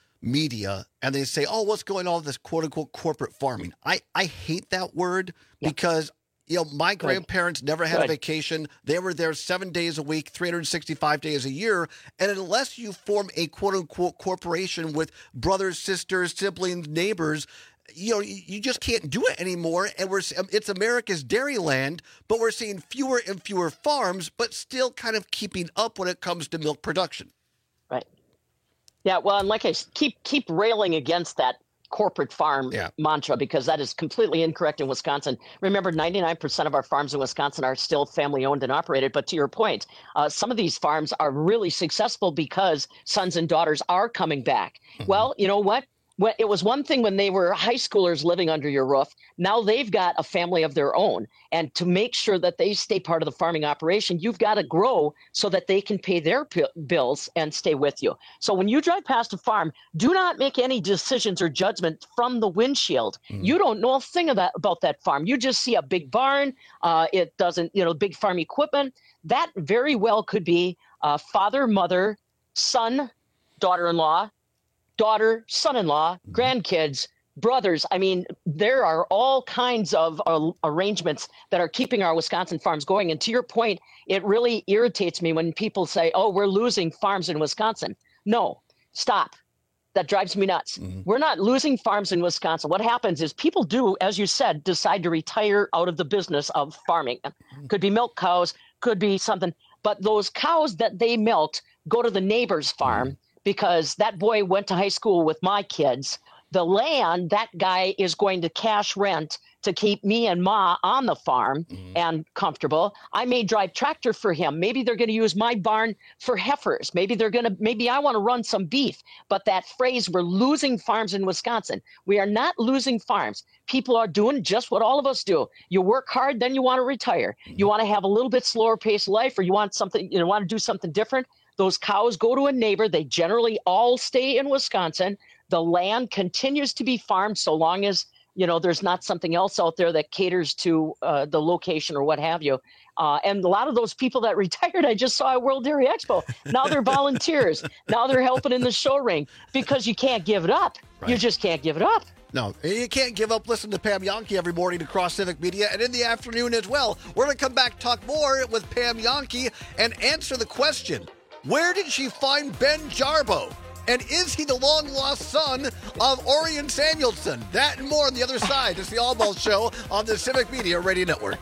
media and they say, oh, what's going on with this quote unquote corporate farming? I hate that word because, you know, my grandparents never had a vacation. They were there 7 days a week, 365 days a year. And unless you form a quote unquote corporation with brothers, sisters, siblings, neighbors, you know, you just can't do it anymore. And it's America's dairy land, but we're seeing fewer and fewer farms, but still kind of keeping up when it comes to milk production. Right. Yeah. Well, and like I keep railing against that corporate farm mantra, because that is completely incorrect in Wisconsin. Remember, 99% of our farms in Wisconsin are still family owned and operated. But to your point, some of these farms are really successful because sons and daughters are coming back. Mm-hmm. Well, you know what? It was one thing when they were high schoolers living under your roof. Now they've got a family of their own. And to make sure that they stay part of the farming operation, you've got to grow so that they can pay their bills and stay with you. So when you drive past a farm, do not make any decisions or judgment from the windshield. You don't know a thing about that farm. You just see a big barn. It doesn't, you know, big farm equipment. That very well could be father, mother, son, daughter-in-law, daughter, son-in-law, grandkids, brothers. I mean, there are all kinds of arrangements that are keeping our Wisconsin farms going. And to your point, it really irritates me when people say, oh, we're losing farms in Wisconsin. No, stop. That drives me nuts. We're not losing farms in Wisconsin. What happens is people do, as you said, decide to retire out of the business of farming. Could be milk cows, could be something. But those cows that they milked go to the neighbor's farm, because that boy went to high school with my kids. The land, that guy is going to cash rent to keep me and Ma on the farm and comfortable. I may drive tractor for him. Maybe they're going to use my barn for heifers. Maybe I want to run some beef. But that phrase, we're losing farms in Wisconsin. We are not losing farms. People are doing just what all of us do. You work hard, then you want to retire. You want to have a little bit slower paced life, or you want something, you know, want to do something different. Those cows go to a neighbor. They generally all stay in Wisconsin. The land continues to be farmed so long as, you know, there's not something else out there that caters to the location or what have you. And a lot of those people that retired, I just saw at World Dairy Expo. Now they're volunteers. Now they're helping in the show ring, because you can't give it up. Right. You just can't give it up. No, you can't give up. Listen to Pam Jahnke every morning across Civic Media and in the afternoon as well. We're going to come back, talk more with Pam Jahnke, and answer the question, where did she find Ben Jarbo? And is he the long-lost son of Orion Samuelson? That and more on the other side. It's the All Balls Show on the Civic Media Radio Network.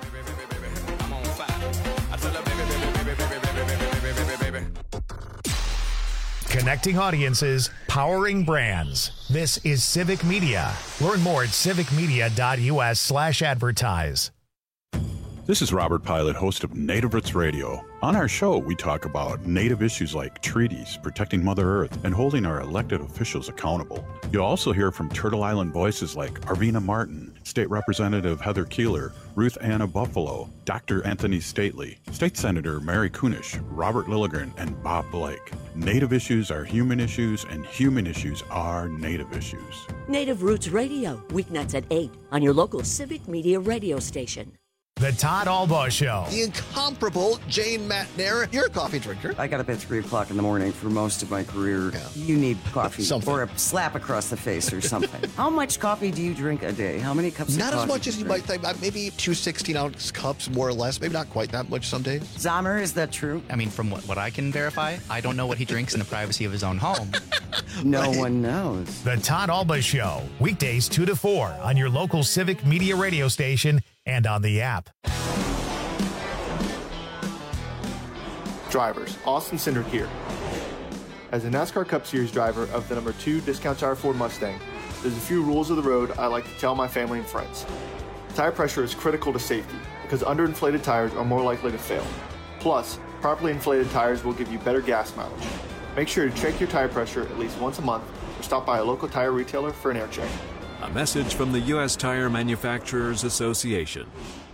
Connecting audiences, powering brands. This is Civic Media. Learn more at civicmedia.us/advertise. This is Robert Pilot, host of Native Roots Radio. On our show, we talk about Native issues like treaties, protecting Mother Earth, and holding our elected officials accountable. You'll also hear from Turtle Island voices like Arvina Martin, State Representative Heather Keeler, Ruth Anna Buffalo, Dr. Anthony Stately, State Senator Mary Kunish, Robert Lilligren, and Bob Blake. Native issues are human issues, and human issues are Native issues. Native Roots Radio, weeknights at 8 on your local Civic Media radio station. The Todd Albaugh Show. The incomparable Jane Matnair. You're a coffee drinker. I got up at 3 o'clock in the morning for most of my career. Yeah. You need coffee or a slap across the face or something. How much coffee do you drink a day? How many cups of coffee? Not as much as you might think. Maybe 2 16-ounce cups, more or less. Maybe not quite that much some days. Zahmer, is that true? I mean, from what I can verify, I don't know what he drinks in the privacy of his own home. No one knows. The Todd Albaugh Show. Weekdays 2 to 4 on your local Civic Media radio station and on the app. Drivers, Austin Cindric here. As a NASCAR Cup Series driver of the number 2 Discount Tire Ford Mustang, there's a few rules of the road I like to tell my family and friends. Tire pressure is critical to safety because underinflated tires are more likely to fail. Plus, properly inflated tires will give you better gas mileage. Make sure to check your tire pressure at least once a month or stop by a local tire retailer for an air check. A message from the U.S. Tire Manufacturers Association.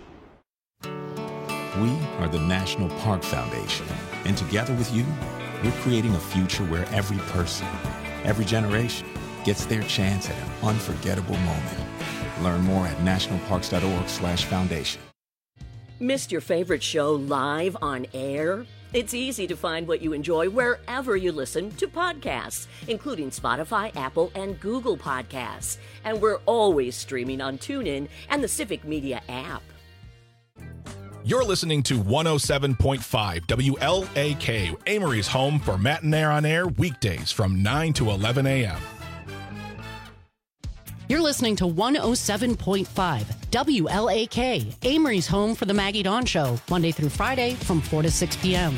We are the National Park Foundation, and together with you, we're creating a future where every person, every generation, gets their chance at an unforgettable moment. Learn more at nationalparks.org/foundation. Missed your favorite show live on air? It's easy to find what you enjoy wherever you listen to podcasts, including Spotify, Apple, and Google Podcasts. And we're always streaming on TuneIn and the Civic Media app. You're listening to 107.5 WLAK, Amory's home for Matnair on Air, weekdays from 9 to 11 a.m. You're listening to 107.5 WLAK, Amory's home for the Maggie Dawn Show, Monday through Friday from 4 to 6 p.m.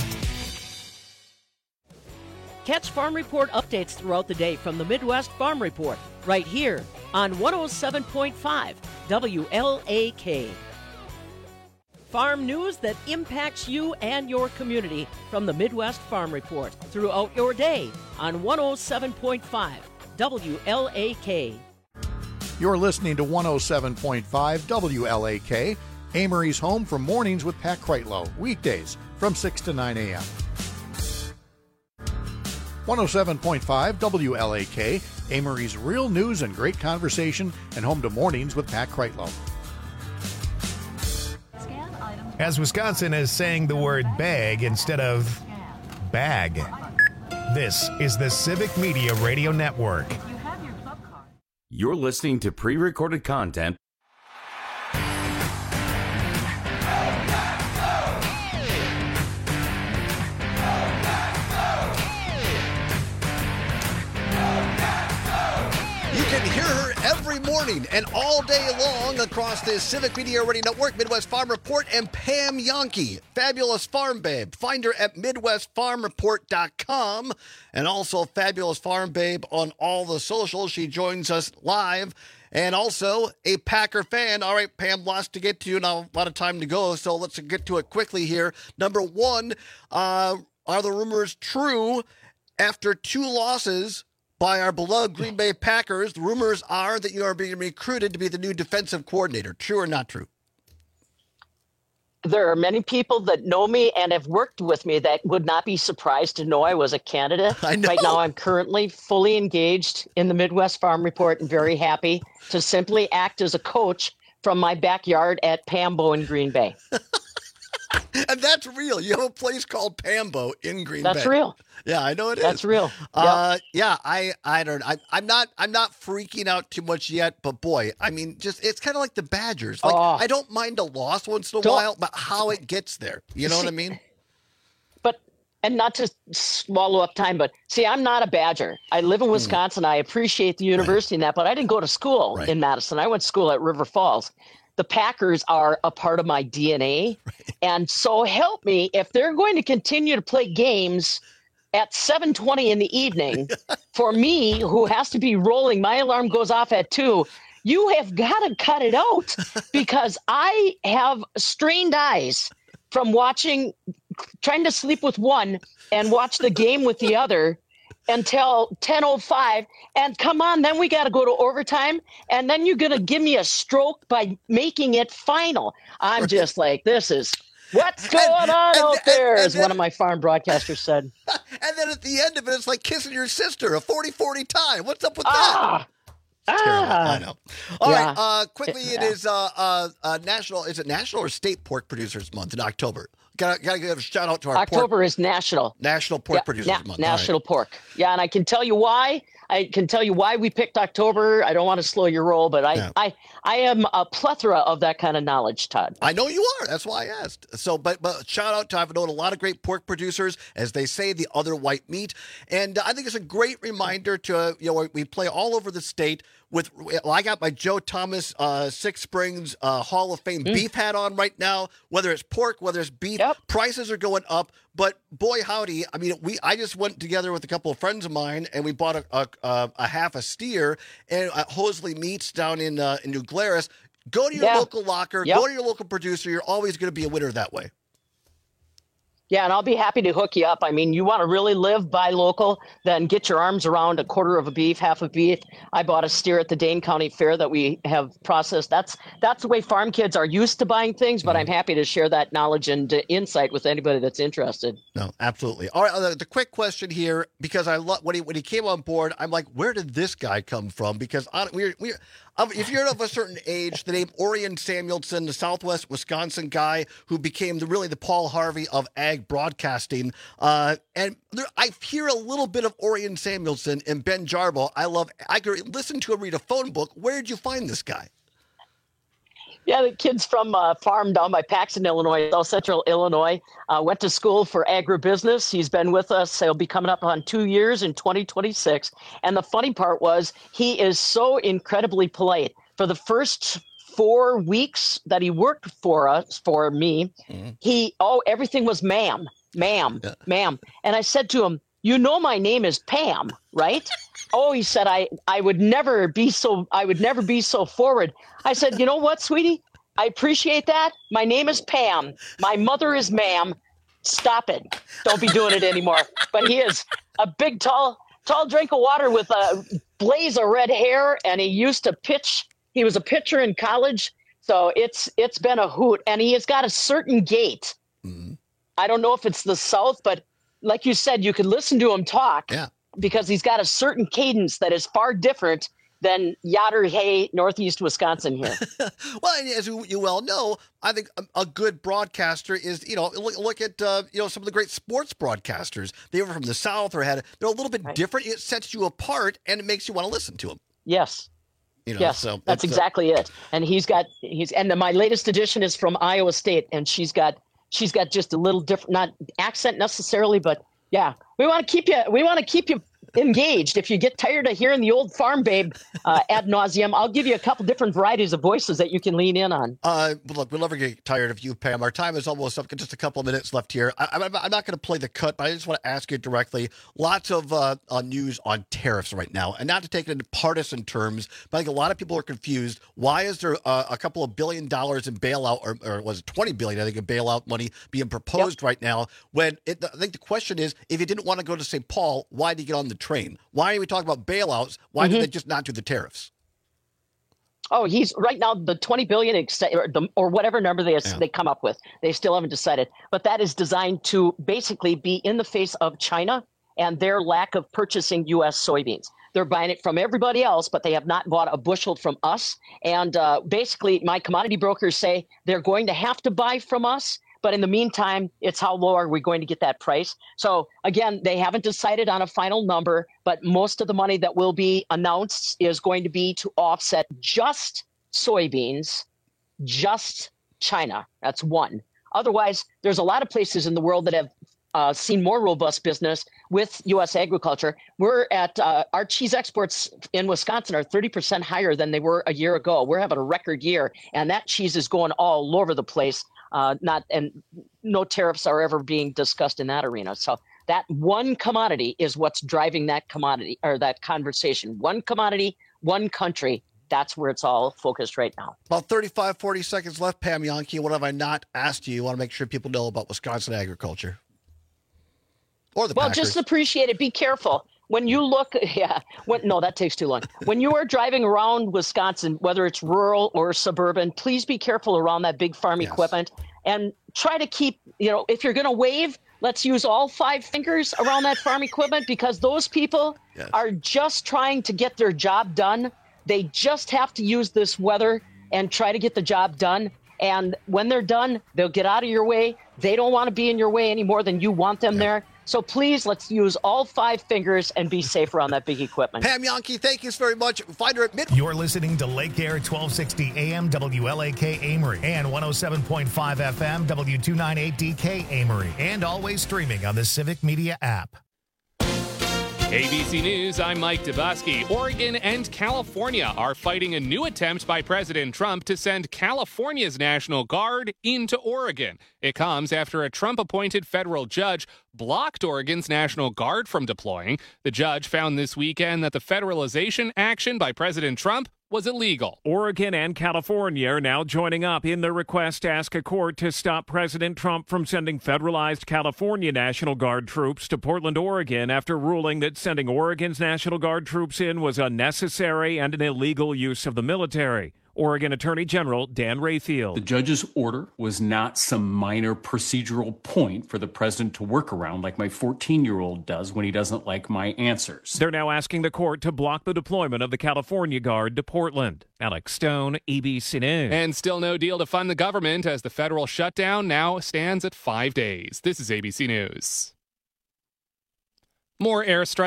Catch Farm Report updates throughout the day from the Midwest Farm Report, right here on 107.5 WLAK. Farm news that impacts you and your community from the Midwest Farm Report throughout your day on 107.5 WLAK. You're listening to 107.5 WLAK, Amory's home for mornings with Pat Kreitlow, weekdays from 6 to 9 a.m. 107.5 WLAK, Amory's real news and great conversation, and home to mornings with Pat Kreitlow. As Wisconsin is saying the word bag instead of bag. This is the Civic Media Radio Network. You're listening to pre-recorded content. You can hear her every morning and all day long across the Civic Media Radio Network, Midwest Farm Report, and Pam Yonke, fabulous farm babe. Find her at MidwestFarmReport.com and also Fabulous Farm Babe on all the socials. She joins us live and also a Packer fan. All right, Pam, lots to get to and a lot of time to go, so let's get to it quickly here. Number one, are the rumors true after 2 losses by our beloved Green Bay Packers? The rumors are that you are being recruited to be the new defensive coordinator. True or not true? There are many people that know me and have worked with me that would not be surprised to know I was a candidate. I know. Right now, I'm currently fully engaged in the Midwest Farm Report and very happy to simply act as a coach from my backyard at Pambo in Green Bay. And that's real. You have a place called Pambo in Green Bay. That's real. Yeah, I know it is. That's real. Yeah, I'm not freaking out too much yet, but boy, I mean, just it's kind of like the Badgers. Like I don't mind a loss once in a while, but how it gets there, you know what I mean? And not to swallow up time, but see, I'm not a Badger. I live in Wisconsin. I appreciate the university and that, but I didn't go to school in Madison. I went to school at River Falls. The Packers are a part of my DNA. And so help me, if they're going to continue to play games at 7:20 in the evening, for me, who has to be rolling, my alarm goes off at 2, you have got to cut it out because I have strained eyes from trying to sleep with one and watch the game with the other until 10:05. And come on, then we got to go to overtime. And then you're going to give me a stroke by making it final. I'm just like, this is what's going on out there, as one of my farm broadcasters said. And then at the end of it, it's like kissing your sister, a 40-40 tie. What's up with that? I know. All right. Quickly, it is national. Is it National or State Pork Producers Month in October? Got to give a shout out to our October is National Pork Producers Month. National Pork. Yeah, and I can tell you why. We picked October. I don't want to slow your roll, but I am a plethora of that kind of knowledge, Todd. I know you are. That's why I asked. So, but shout out to, I've known a lot of great pork producers, as they say, the other white meat. And I think it's a great reminder to, we play all over the state I got my Joe Thomas Six Springs Hall of Fame beef hat on right now. Whether it's pork, whether it's beef, prices are going up. But boy, howdy! I mean, I just went together with a couple of friends of mine, and we bought a half a steer and Hosley Meats down in New Glarus. Go to your local locker. Go to your local producer. You're always going to be a winner that way. Yeah, and I'll be happy to hook you up. I mean, you want to really live buy local, then get your arms around a quarter of a beef, half a beef. I bought a steer at the Dane County Fair that we have processed. That's the way farm kids are used to buying things, but I'm happy to share that knowledge and insight with anybody that's interested. No, absolutely. All right, the quick question here, because I love when he came on board, I'm like, where did this guy come from? Because if you're of a certain age, the name Orion Samuelson, the Southwest Wisconsin guy who became really the Paul Harvey of ag broadcasting, I hear a little bit of Orion Samuelson and Ben Jarbo. I could listen to him read a phone book. Where did you find this guy? Yeah, the kid's from a farm down by Paxton, Illinois, South Central Illinois. Went to school for agribusiness. He's been with us. He'll be coming up on 2 years in 2026. And the funny part was he is so incredibly polite. For the first 4 weeks that he worked for me, everything was ma'am. And I said to him, my name is Pam, right? He said, I would never be so forward. I said, you know what, sweetie? I appreciate that. My name is Pam. My mother is ma'am. Stop it. Don't be doing it anymore. But he is a big, tall drink of water with a blaze of red hair, and he used to pitch. He was a pitcher in college, so it's been a hoot. And he has got a certain gait. Mm-hmm. I don't know if it's the South, but like you said, you could listen to him talk because he's got a certain cadence that is far different than Yoder Hay, Northeast Wisconsin here. Well, and as you well know, I think a good broadcaster is, look at, some of the great sports broadcasters. They were from the South they're a little bit different. It sets you apart and it makes you want to listen to them. Yes. Yes, so that's exactly it. And my latest edition is from Iowa State, and she's got just a little different, not accent necessarily, but yeah, we want to keep you engaged. If you get tired of hearing the old farm babe ad nauseum, I'll give you a couple different varieties of voices that you can lean in on. Look, we'll never get tired of you, Pam. Our time is almost up. Just a couple of minutes left here. I'm not going to play the cut, but I just want to ask you directly. Lots of news on tariffs right now, and not to take it into partisan terms, but I think a lot of people are confused. Why is there a couple of $1 billion in bailout, or was it $20 billion, I think, in bailout money being proposed right now? When I think the question is, if you didn't want to go to St. Paul, why did you get on the train? Why are we talking about bailouts? Why did they just not do the tariffs? He's right now the $20 billion or whatever number they come up with. They still haven't decided, but that is designed to basically be in the face of China and their lack of purchasing U.S. soybeans. They're buying it from everybody else, but they have not bought a bushel from us. And basically, my commodity brokers say they're going to have to buy from us. But in the meantime, it's how low are we going to get that price? So again, they haven't decided on a final number, but most of the money that will be announced is going to be to offset just soybeans, just China. That's one. Otherwise, there's a lot of places in the world that have seen more robust business with U.S. agriculture. We're at our cheese exports in Wisconsin are 30% higher than they were a year ago. We're having a record year, and that cheese is going all over the place. No tariffs are ever being discussed in that arena. So that one commodity is what's driving that commodity or that conversation. One commodity, one country. that's where it's all focused right now. About 35, 40 seconds left, Pam Jahnke. What have I not asked you? You want to make sure people know about Wisconsin agriculture. Or the Packers. Just appreciate it. Be careful. When you look, no, that takes too long. When you are driving around Wisconsin, whether it's rural or suburban, please be careful around that big farm equipment and try to keep, if you're going to wave, let's use all 5 fingers around that farm equipment, because those people are just trying to get their job done. They just have to use this weather and try to get the job done. And when they're done, they'll get out of your way. They don't want to be in your way any more than you want them there. So please, let's use all 5 fingers and be safe around that big equipment. Pam Jahnke, thank you very much. Find her at You're listening to Lake Air 1260 AM WLAK Amory and 107.5 FM W298DK Amory, and always streaming on the Civic Media app. ABC News, I'm Mike Dubosky. Oregon and California are fighting a new attempt by President Trump to send California's National Guard into Oregon. It comes after a Trump-appointed federal judge blocked Oregon's National Guard from deploying. The judge found this weekend that the federalization action by President Trump was illegal. Oregon and California are now joining up in their request to ask a court to stop President Trump from sending federalized California National Guard troops to Portland, Oregon, after ruling that sending Oregon's National Guard troops in was unnecessary and an illegal use of the military. Oregon Attorney General Dan Rayfield. The judge's order was not some minor procedural point for the president to work around like my 14-year-old does when he doesn't like my answers. They're now asking the court to block the deployment of the California Guard to Portland. Alex Stone, ABC News. And still no deal to fund the government as the federal shutdown now stands at 5 days. This is ABC News. More airstrikes.